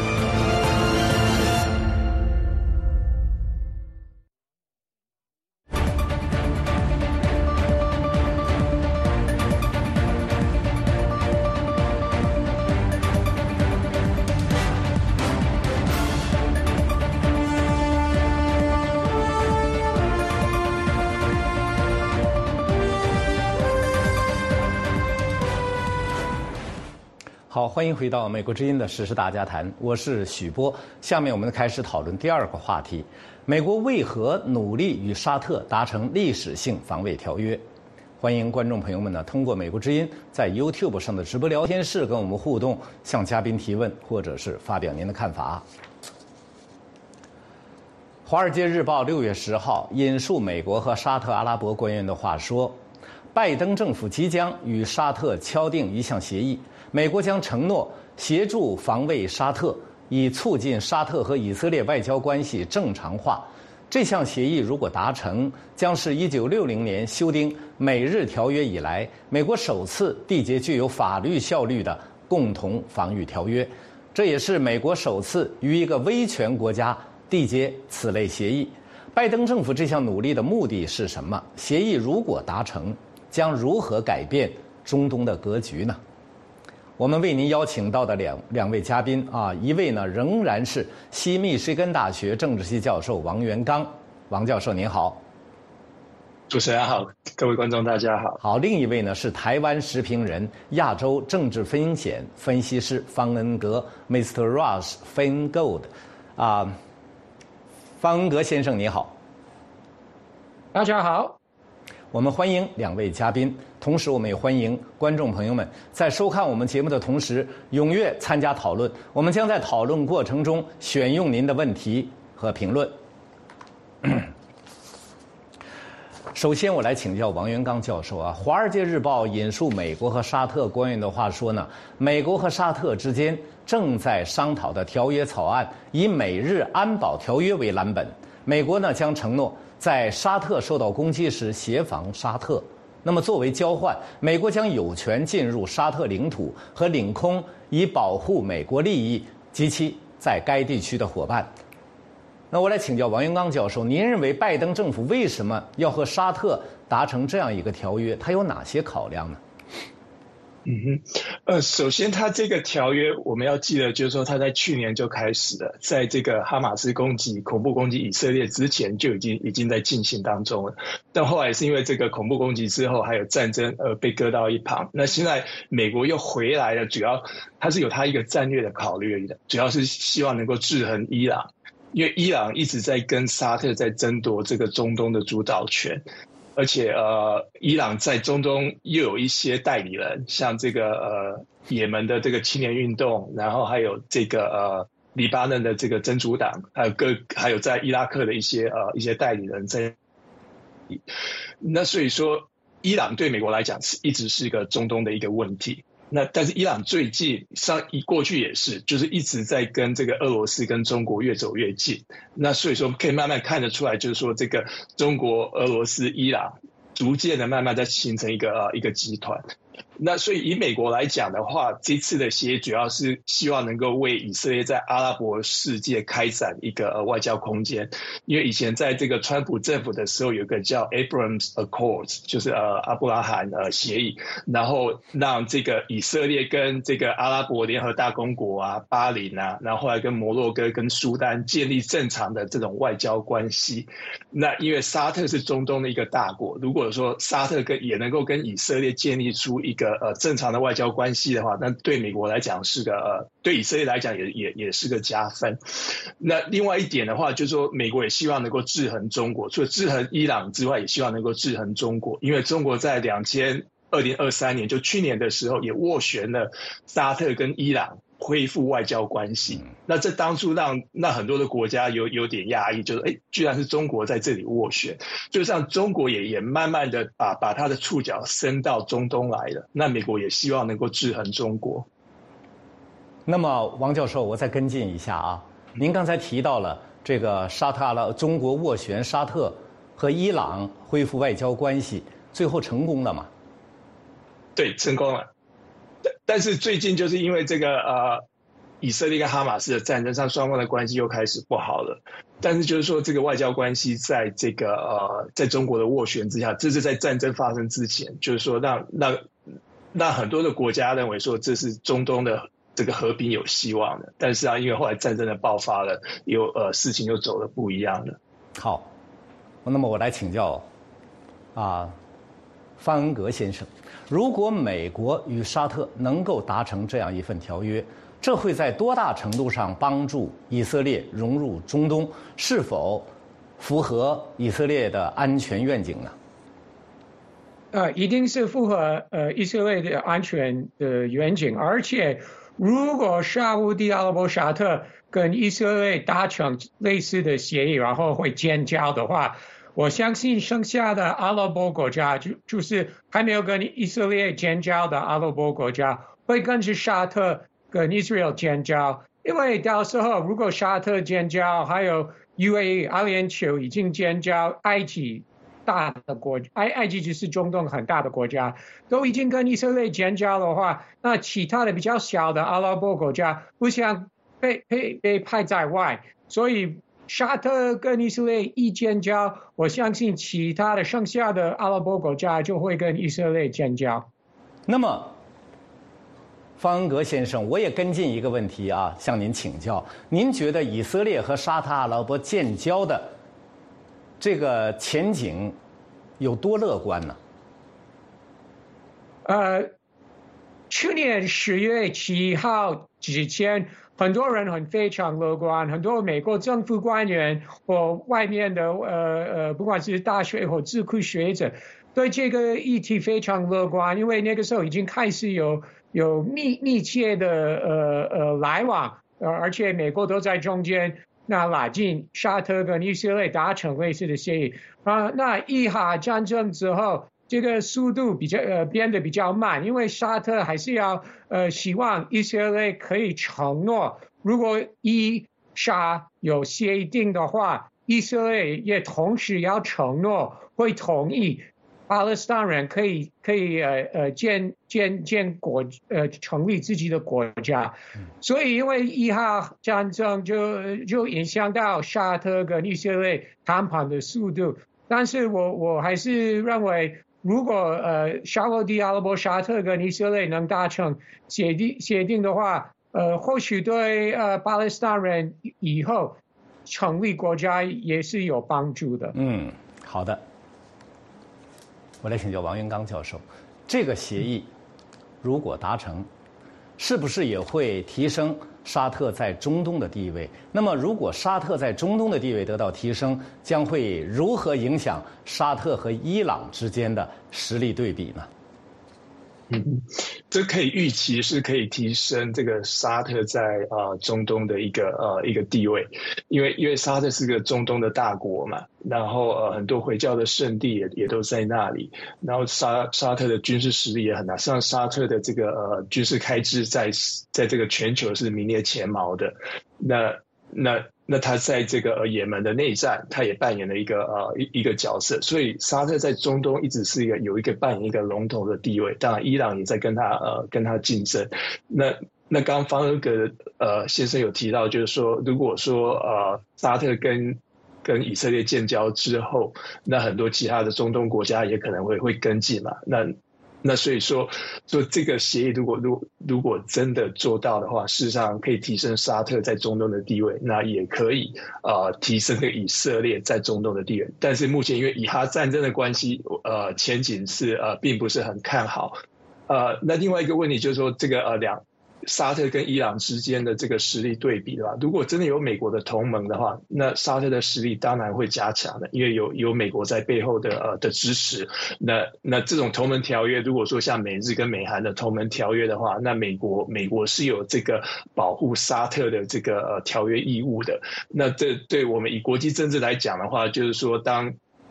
好，欢迎回到美国之音的时事大家谈，我是许波。下面我们开始讨论第二个话题：美国为何努力与沙特达成历史性防卫条约？欢迎观众朋友们呢通过美国之音在 YouTube 上的直播聊天室跟我们互动，向嘉宾提问或者是发表您的看法。《华尔街日报》六月十号引述美国和沙特阿拉伯官员的话说，拜登政府即将与沙特敲定一项协议。美国将承诺协助防卫沙特，以促进沙特和以色列外交关系正常化。这项协议如果达成，将是一九六零年修订美日条约以来，美国首次缔结具有法律效力的共同防御条约。这也是美国首次与一个威权国家缔结此类协议。拜登政府这项努力的目的是什么？协议如果达成，将如何改变中东的格局呢？我们为您邀请到的两两位嘉宾啊，一位呢仍然是西密歇根大学政治系教授王元刚，王教授您好。 主持人好，各位观众大家好。 好，另一位呢是台湾时评人、亚洲政治风险分析师方恩格 ，Mister Rush Feingold， 啊，方恩格先生你好。 大家好。 我们欢迎两位嘉宾，同时我们也欢迎观众朋友们在收看我们节目的同时踊跃参加讨论。我们将在讨论过程中选用您的问题和评论。首先，我来请教王元刚教授啊，《华尔街日报》引述美国和沙特官员的话说呢，美国和沙特之间正在商讨的条约草案以美日安保条约为蓝本，美国呢将承诺在沙特受到攻击时协防沙特。那么作为交换，美国将有权进入沙特领土和领空，以保护美国利益及其在该地区的伙伴。那我来请教王元刚教授，您认为拜登政府为什么要和沙特达成这样一个条约？它有哪些考量呢？ 嗯哼，呃，首先，他这个条约我们要记得，就是说他在去年就开始了，在这个哈马斯攻击、恐怖攻击以色列之前就已经已经在进行当中了。但后来是因为这个恐怖攻击之后还有战争而被搁到一旁。那现在美国又回来了，主要它是有它一个战略的考虑的，主要是希望能够制衡伊朗，因为伊朗一直在跟沙特在争夺这个中东的主导权。而且呃，伊朗在中东又有一些代理人，像这个呃也门的这个青年运动，然后还有这个呃黎巴嫩的这个真主党，还有各还有在伊拉克的一些呃一些代理人在。那所以说，伊朗对美国来讲是一直是一个中东的一个问题。那但是伊朗最近上过去也是，就是一直在跟这个俄罗斯跟中国越走越近。那所以说可以慢慢看得出来，就是说这个中国、俄罗斯、伊朗逐渐的慢慢在形成一个呃一个集团。那所以以美国来讲的话，这次的协议主要是希望能够为以色列在阿拉伯世界开展一个呃外交空间，因为以前在这个川普政府的时候有一个叫 Abraham Accords， 就是呃阿布拉罕呃协议，然后让这个以色列跟这个阿拉伯联合大公国啊、巴林啊，然后后来跟摩洛哥跟苏丹建立正常的这种外交关系。那因为沙特是中东的一个大国，如果说沙特跟也能够跟以色列建立出一个呃正常的外交关系的话，那对美国来讲是个呃，对以色列来讲也也也是个加分。那另外一点的话，就是说美国也希望能够制衡中国，除了制衡伊朗之外，也希望能够制衡中国，因为中国在两千二零二三年就去年的时候也斡旋了沙特跟伊朗恢复外交关系。那这当初让那很多的国家有有点压抑，就是哎，居然是中国在这里斡旋，就像中国也也慢慢的把把它的触角伸到中东来了。那美国也希望能够制衡中国。 那么王教授，我再跟进一下啊，您刚才提到了这个沙特阿拉中国斡旋沙特和伊朗恢复外交关系，最后成功了吗？ 对，成功了。但是最近就是因为这个呃，以色列跟哈马斯的战争上，双方的关系又开始不好了。但是就是说，这个外交关系在这个呃，在中国的斡旋之下，这是在战争发生之前，就是说让让让很多的国家认为说这是中东的这个和平有希望的。但是啊，因为后来战争的爆发了，有呃事情又走了不一样了。 好，那么我来请教啊，范恩格先生，如果美国与沙特能够达成这样一份条约，这会在多大程度上帮助以色列融入中东？是否符合以色列的安全愿景呢？ 呃，一定是符合呃以色列的安全的愿景，而且如果沙烏地阿拉伯沙特跟以色列达成类似的协议，然后会建交的话，我相信剩下的阿拉伯国家，就就是还没有跟以色列建交的阿拉伯国家，会跟着沙特跟以色列建交，因为到时候如果沙特建交，还有 U A E 阿联酋已经建交，埃及大的国埃埃及就是中东很大的国家，都已经跟以色列建交的话，那其他的比较小的阿拉伯国家不想被被被排在外，所以沙特跟以色列一建交，我相信其他的剩下的阿拉伯国家就会跟以色列建交。 那么方恩格先生，我也跟进一个问题啊，向您请教，您觉得以色列和沙特阿拉伯建交的这个前景有多乐观呢？ 呃，去年十月七号之前，很多人很非常乐观，很多美国政府官员或外面的呃呃，不管是大学或智库学者，对这个议题非常乐观，因为那个时候已经开始有有密密切的呃呃来往，呃，而且美国都在中间。那拉近沙特跟以色列达成类似的协议啊，那以哈战争之后，这个速度比较呃变得比较慢，因为沙特还是要呃希望以色列可以承诺，如果以沙有协定的话，以色列也同时要承诺会同意巴勒斯坦人可以可以呃呃建建建国呃成立自己的国家，所以因为以哈战争就就影响到沙特跟以色列谈判的速度，但是我我还是认为，如果呃沙烏地阿拉伯沙特跟以色列能达成协定协定的话，呃或许对呃巴勒斯坦人以后成立国家也是有帮助的。 嗯，好的。我来请教王云刚教授，这个协议如果达成，是不是也会提升沙特在中东的地位？那么，如果沙特在中东的地位得到提升，将会如何影响沙特和伊朗之间的实力对比呢？ 嗯，这可以预期是可以提升这个沙特在呃中东的一个呃一个地位，因为因为沙特是个中东的大国嘛，然后呃很多回教的圣地也也都在那里，然后沙沙特的军事实力也很大，像沙特的这个呃军事开支在在这个全球是名列前茅的，那那。那他在这个呃也门的内战，他也扮演了一个呃一一个角色，所以沙特在中东一直是一个有一个扮演一个龙头的地位。当然，伊朗也在跟他呃跟他竞争。那那刚刚方恩格呃先生有提到，就是说，如果说呃沙特跟跟以色列建交之后，那很多其他的中东国家也可能会会跟进嘛。那那所以说，说这个协议如果如如果真的做到的话，事实上可以提升沙特在中东的地位，那也可以呃提升以色列在中东的地位。但是目前因为以哈战争的关系，呃前景是呃并不是很看好。呃，那另外一个问题就是说，这个呃两。沙特跟伊朗之间的这个实力对比的话，如果真的有美国的同盟的话，那沙特的实力当然会加强的，因为有有美国在背后的呃的支持。那那这种同盟条约，如果说像美日跟美韩的同盟条约的话，那美国美国是有这个保护沙特的这个呃条约义务的。那这对我们以国际政治来讲的话，就是说当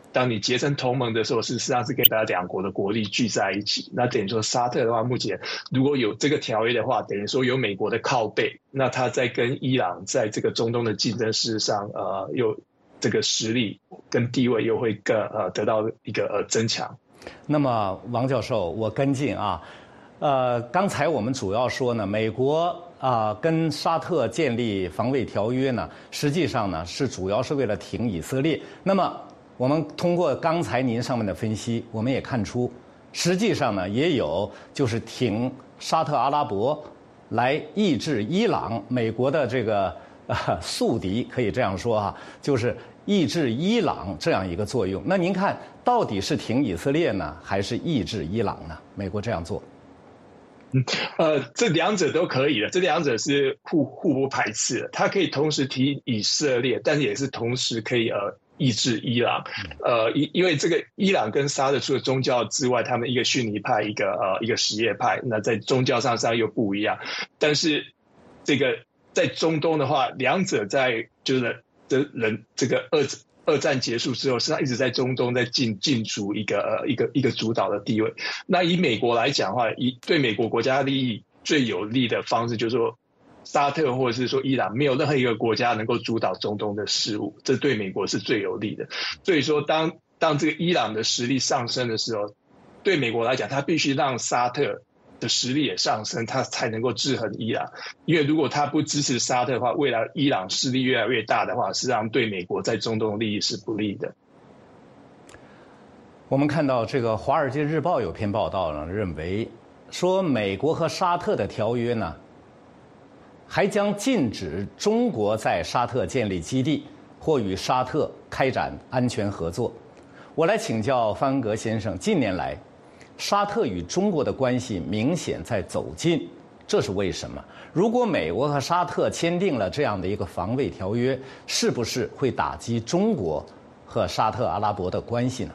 当你结成同盟的时候，事实上是可以把两国的国力聚在一起。那等于说沙特的话，目前如果有这个条约的话，等于说有美国的靠背，那他在跟伊朗在这个中东的竞争，事实上呃有这个实力跟地位又会更呃得到一个呃增强。 那么王教授，我跟进啊，呃，刚才我们主要说呢，美国啊、呃、跟沙特建立防卫条约呢，实际上呢是主要是为了挺以色列。那么我们通过刚才您上面的分析，我们也看出，实际上呢也有就是挺沙特阿拉伯来抑制伊朗，美国的这个呃宿敌可以这样说哈，就是抑制伊朗这样一个作用。那您看到底是挺以色列呢，还是抑制伊朗呢？美国这样做？ 嗯，呃，这两者都可以的，这两者是互互不排斥的。它可以同时提以色列，但是也是同时可以呃。抑制伊朗，呃，因因为这个伊朗跟沙特除了宗教之外，他们一个逊尼派，一个呃一个什叶派，那在宗教上上又不一样。但是这个在中东的话，两者在就是的人这个二二战结束之后，实际上一直在中东在进进驻一个呃一个一个主导的地位。那以美国来讲的话，以对美国国家利益最有利的方式，就是说。沙特或者是说伊朗，没有任何一个国家能够主导中东的事务，这对美国是最有利的。所以说当，当这个伊朗的实力上升的时候，对美国来讲，他必须让沙特的实力也上升，他才能够制衡伊朗。因为如果他不支持沙特的话，未来伊朗势力越来越大的话，实际上对美国在中东的利益是不利的。 我们看到这个《华尔街日报》有篇报道呢，认为说美国和沙特的条约呢。还将禁止中国在沙特建立基地或与沙特开展安全合作。我来请教方恩格先生，近年来，沙特与中国的关系明显在走近，这是为什么？如果美国和沙特签订了这样的一个防卫条约，是不是会打击中国和沙特阿拉伯的关系呢？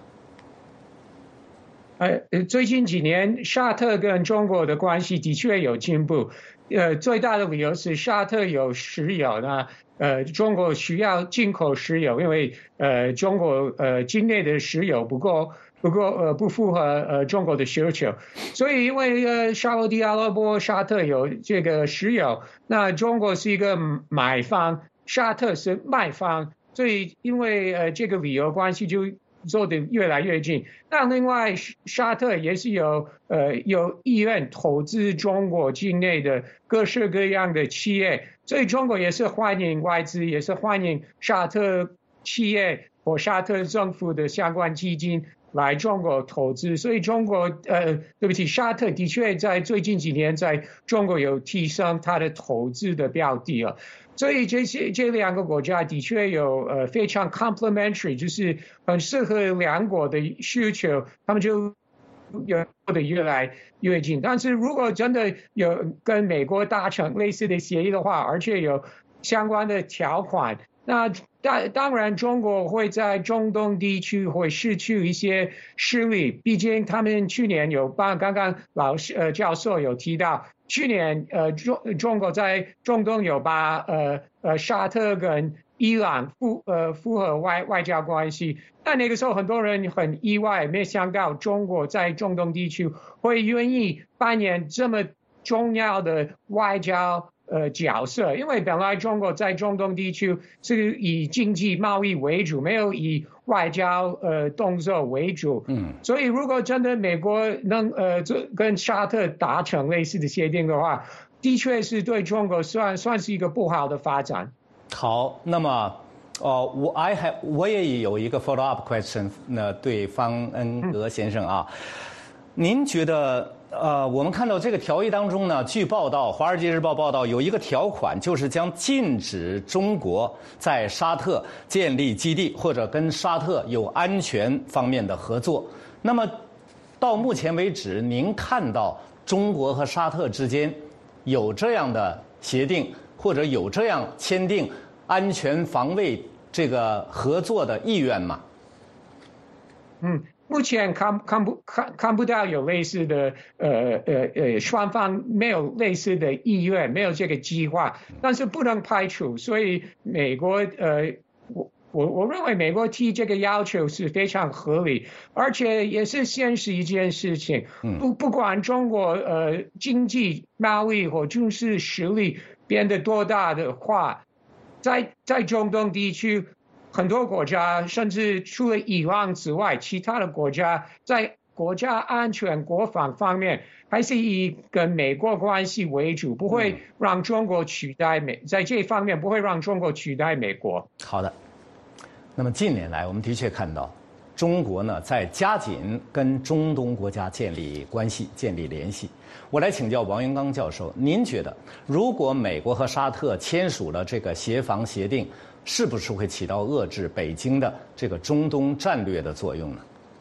呃，最近几年，沙特跟中国的关系的确有进步。呃，最大的理由是沙特有石油呢，呃，中国需要进口石油，因为呃，中国呃境内的石油不够，不够呃不符合呃中国的需求，所以因为呃沙特阿拉伯、沙特有这个石油，那中国是一个买方，沙特是卖方，所以因为呃这个理由关系就。做得越来越近。那另外，沙特也是有呃有意愿投资中国境内的各式各样的企业，所以中国也是欢迎外资，也是欢迎沙特企业或沙特政府的相关基金来中国投资。所以中国呃对不起，沙特的确在最近几年在中国有提升它的投资的标的了。所以这些这两个国家的确有呃非常 complementary， 就是很适合两国的需求，他们就有的越来越近。但是如果真的有跟美国达成类似的协议的话，而且有相关的条款，那当当然中国会在中东地区会失去一些势力，毕竟他们去年有帮刚刚老师呃教授有提到。去年，呃，中中国在中东有把呃呃沙特跟伊朗复呃复合外外交关系，但那个时候很多人很意外，没想到中国在中东地区会愿意扮演这么重要的外交呃角色，因为本来中国在中东地区是以经济贸易为主，没有以外交呃动作为主，嗯，所以如果真的美国能呃跟沙特达成类似的协定的话，的确是对中国算算是一个不好的发展。 好，那么哦，我 I have 我也有一个 follow up question， 那对方恩格先生啊，嗯、您觉得？呃，我们看到这个条约当中呢，据报道，《华尔街日报》报道有一个条款，就是将禁止中国在沙特建立基地或者跟沙特有安全方面的合作。那么，到目前为止，您看到中国和沙特之间有这样的协定，或者有这样签订安全防卫这个合作的意愿吗？ 嗯。目前看看不看看不到有类似的呃呃呃双方没有类似的意愿，没有这个计划，但是不能排除。所以美国呃我我认为美国提这个要求是非常合理，而且也是现实一件事情。不不管中国呃经济贸易或军事实力变得多大的话，在在中东地区，很多国家甚至除了伊朗之外，其他的国家在国家安全国防方面还是以跟美国关系为主，不会让中国取代美，在这方面不会让中国取代美国。 好的。那么近年来，我们的确看到，中国呢在加紧跟中东国家建立关系、建立联系。我来请教王云刚教授，您觉得，如果美国和沙特签署了这个协防协定，是不是会起到遏制北京的这个中东战略的作用呢？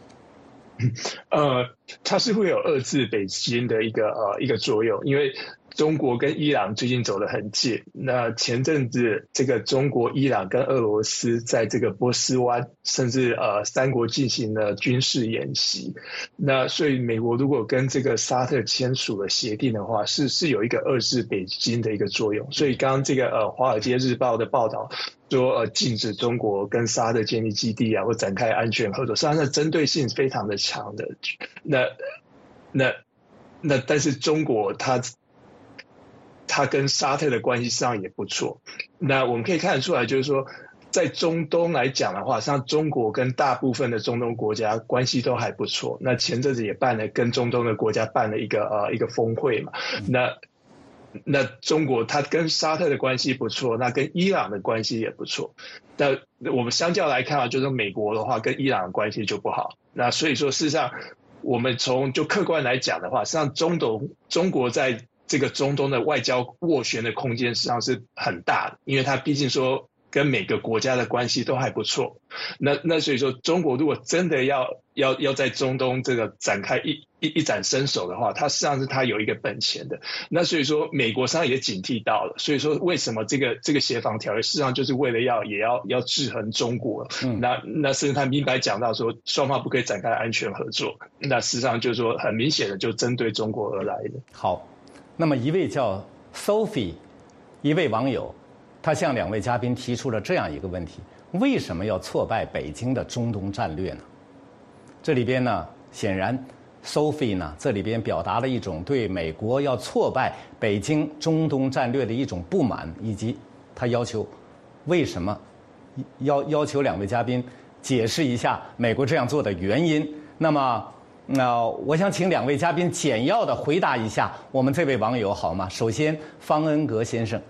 呃，它是会有遏制北京的一个呃一个作用，因为中国跟伊朗最近走得很近。那前阵子这个中国、伊朗跟俄罗斯在这个波斯湾，甚至呃三国进行了军事演习。那所以美国如果跟这个沙特签署了协定的话，是是有一个遏制北京的一个作用。所以刚刚这个呃《华尔街日报》的报道说，呃禁止中国跟沙特建立基地啊，或展开安全合作，实际上它针对性非常的强的。那那那但是中国它。它跟沙特的关系上也不错，那我们可以看得出来，就是说，在中东来讲的话，像中国跟大部分的中东国家关系都还不错。那前阵子也办了跟中东的国家办了一个呃一个峰会嘛，那那中国它跟沙特的关系不错，那跟伊朗的关系也不错。那我们相较来看啊，就是美国的话跟伊朗的关系就不好。那所以说，事实上我们从就客观来讲的话，实际上中东中国在这个中东的外交斡旋的空间实际上是很大的，因为它毕竟说跟每个国家的关系都还不错。那那所以说，中国如果真的要要要在中东这个展开一一一展身手的话，它实际上是它有一个本钱的。那所以说，美国实际上也警惕到了。所以说，为什么这个这个协防条约，事实上就是为了要也要要制衡中国。嗯，那那甚至他明白讲到说，双方不可以展开安全合作。那实际上就是说，很明显的就针对中国而来的。 好。那么一位叫 Sophie， 一位网友，他向两位嘉宾提出了这样一个问题：为什么要挫败北京的中东战略呢？这里边呢，显然 Sophie 呢，这里边表达了一种对美国要挫败北京中东战略的一种不满，以及他要求为什么要要求两位嘉宾解释一下美国这样做的原因。那么。那我想请两位嘉宾简要的回答一下我们这位网友好吗？首先，方恩格先生。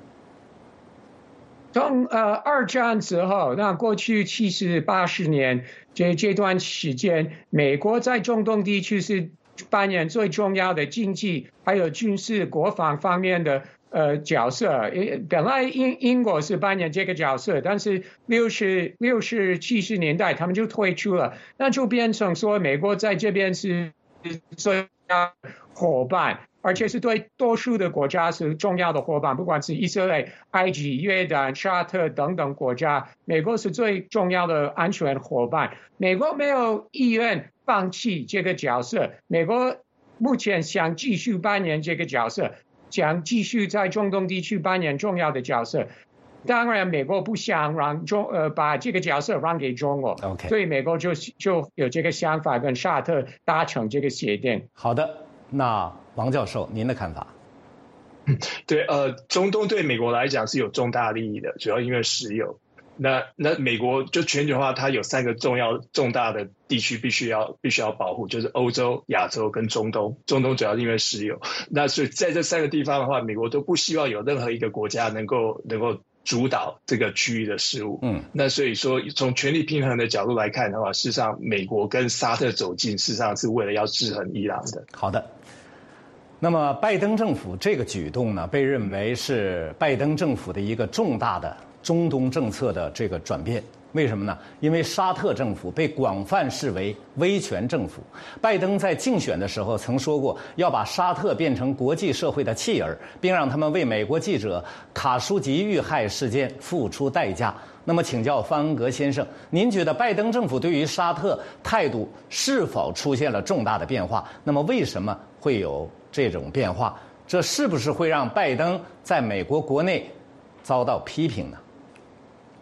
从呃二战之后，那过去七十八十年这这段时间，美国在中东地区是扮演最重要的经济还有军事国防方面的呃角色。本来英英国是扮演这个角色，但是六十六十七十年代他们就退出了，那就变成说美国在这边是最大的伙伴，而且是对多数的国家是重要的伙伴，不管是以色列、埃及、约旦、沙特等等国家，美国是最重要的安全伙伴。美国没有意愿放弃这个角色，美国目前想继续扮演这个角色，想继续在中东地区扮演重要的角色。当然，美国不想让中呃把这个角色让给中国， okay. 所以美国就就有这个想法跟沙特达成这个协定。 好的，那王教授您的看法？ 对，呃，中东对美国来讲是有重大利益的，主要因为石油。那那美国就全球化，它有三个重要重大的地区必须要必须要保护，就是欧洲、亚洲跟中东。中东主要是因为石油，那所以在这三个地方的话，美国都不希望有任何一个国家能够能够主导这个区域的事务。嗯，那所以说从权力平衡的角度来看的话，事实上美国跟沙特走近，事实上是为了要制衡伊朗的。 好的。那么拜登政府这个举动呢，被认为是拜登政府的一个重大的中东政策的这个转变。为什么呢？因为沙特政府被广泛视为威权政府。拜登在竞选的时候曾说过，要把沙特变成国际社会的弃儿，并让他们为美国记者卡舒吉遇害事件付出代价。那么请教方恩格先生，您觉得拜登政府对于沙特态度是否出现了重大的变化？那么为什么会有这种变化？这是不是会让拜登在美国国内遭到批评呢？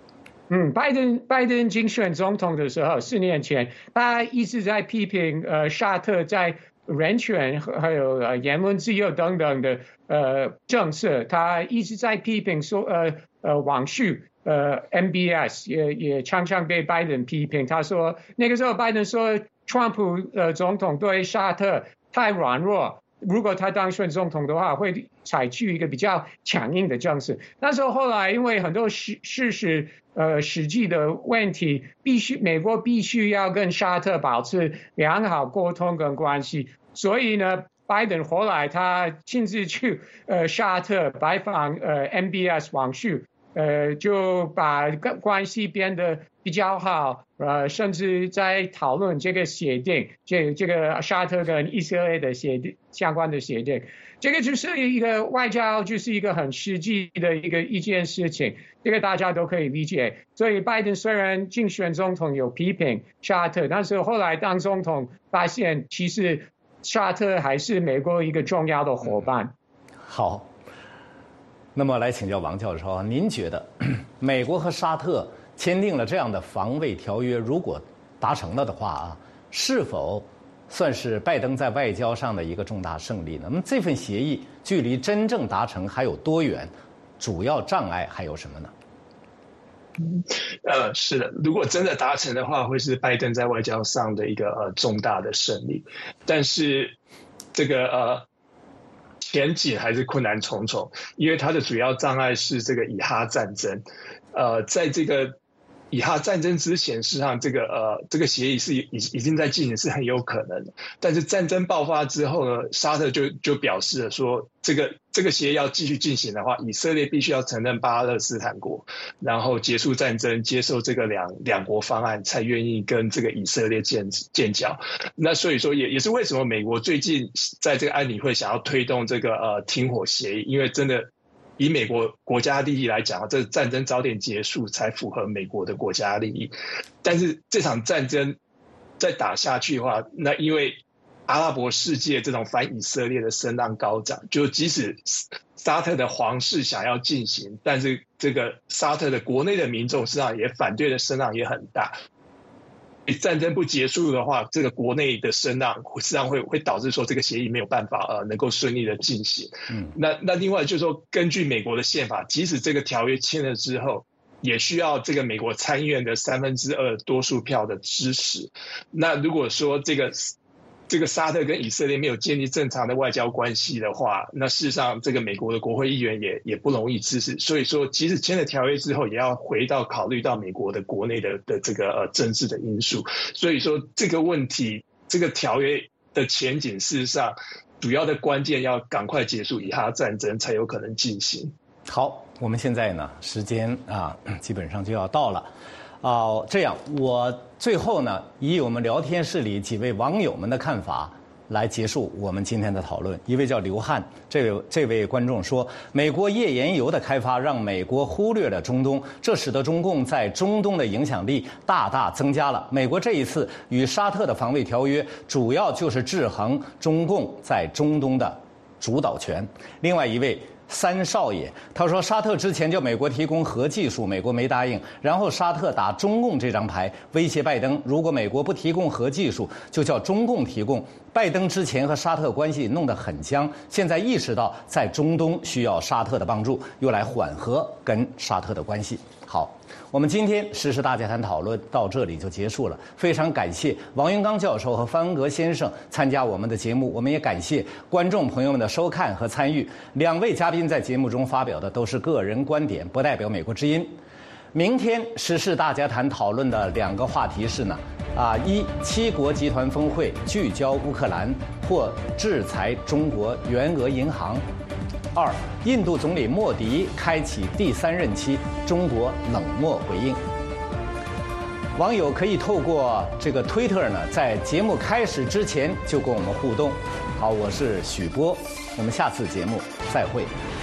嗯，拜登拜登竞选总统的时候，四年前，他一直在批评呃沙特在人权还有呃言论自由等等的呃政策，他一直在批评说呃呃网讯呃 M B S 也也常常被拜登批评。他说那个时候拜登说，川普呃总统对沙特太软弱，如果他当选总统的话，会采取一个比较强硬的政策。但是后来因为很多事事实呃实际的问题，必须美国必须要跟沙特保持良好沟通跟关系，所以呢，拜登后来他亲自去呃沙特拜访呃 M B S 网讯，呃就把关系变得比较好，呃甚至在讨论这个协定，这这个沙特跟以色列的协定相关的协定。这个就是一个外交，就是一个很实际的一个一件事情，这个大家都可以理解。所以拜登虽然竞选总统有批评沙特，但是后来当总统发现，其实沙特还是美国一个重要的伙伴。 好，那么来请教王教授，您觉得美国和沙特签订了这样的防卫条约，如果达成了的话啊，是否算是拜登在外交上的一个重大胜利呢？那么这份协议距离真正达成还有多远？主要障碍还有什么呢？ 呃，是的，如果真的达成的话，会是拜登在外交上的一个呃重大的胜利。但是这个呃前景还是困难重重，因为它的主要障碍是这个以哈战争。呃，在这个以哈战争之前，事实上这个呃这个协议是已已经在进行，是很有可能的。但是战争爆发之后呢，沙特就就表示了说，这个这个协议要继续进行的话，以色列必须要承认巴勒斯坦国，然后结束战争，接受这个两两国方案，才愿意跟这个以色列建建交。那所以说也也是为什么美国最近在这个安理会想要推动这个呃停火协议，因为真的。以美国国家利益来讲，这战争早点结束才符合美国的国家利益。但是这场战争再打下去的话，那因为阿拉伯世界这种反以色列的声浪高涨，就即使沙特的皇室想要进行，但是这个沙特的国内的民众实际上也反对的声浪也很大。战争不结束的话，这个国内的声浪实际上会会导致说这个协议没有办法呃能够顺利的进行。嗯，那那另外就是说，根据美国的宪法，即使这个条约签了之后，也需要这个美国参议院的三分之二多数票的支持。那如果说这个这个沙特跟以色列没有建立正常的外交关系的话，那事实上这个美国的国会议员也也不容易支持。所以说，即使签了条约之后，也要回到考虑到美国的国内的的这个呃政治的因素。所以说这个问题，这个条约的前景，事实上主要的关键要赶快结束以哈战争，才有可能进行。 好，我们现在呢时间啊基本上就要到了。哦，这样，我最后呢，以我们聊天室里几位网友们的看法来结束我们今天的讨论。一位叫刘汉，这位这位观众说，美国页岩油的开发让美国忽略了中东，这使得中共在中东的影响力大大增加了。美国这一次与沙特的防卫条约，主要就是制衡中共在中东的主导权。另外一位三少爷他说，沙特之前叫美国提供核技术，美国没答应，然后沙特打中共这张牌威胁拜登，如果美国不提供核技术，就叫中共提供。拜登之前和沙特关系弄得很僵，现在意识到在中东需要沙特的帮助，又来缓和跟沙特的关系。好，我们今天时事大家谈讨论到这里就结束了，非常感谢王云刚教授和方文革先生参加我们的节目，我们也感谢观众朋友们的收看和参与。两位嘉宾在节目中发表的都是个人观点，不代表美国之音。明天时事大家谈讨论的两个话题是呢，啊，一七国集团峰会聚焦乌克兰或制裁中国援俄银行。二，印度总理莫迪开启第三任期，中国冷漠回应。网友可以透过这个推特呢，在节目开始之前就跟我们互动。好，我是许波，我们下次节目再会。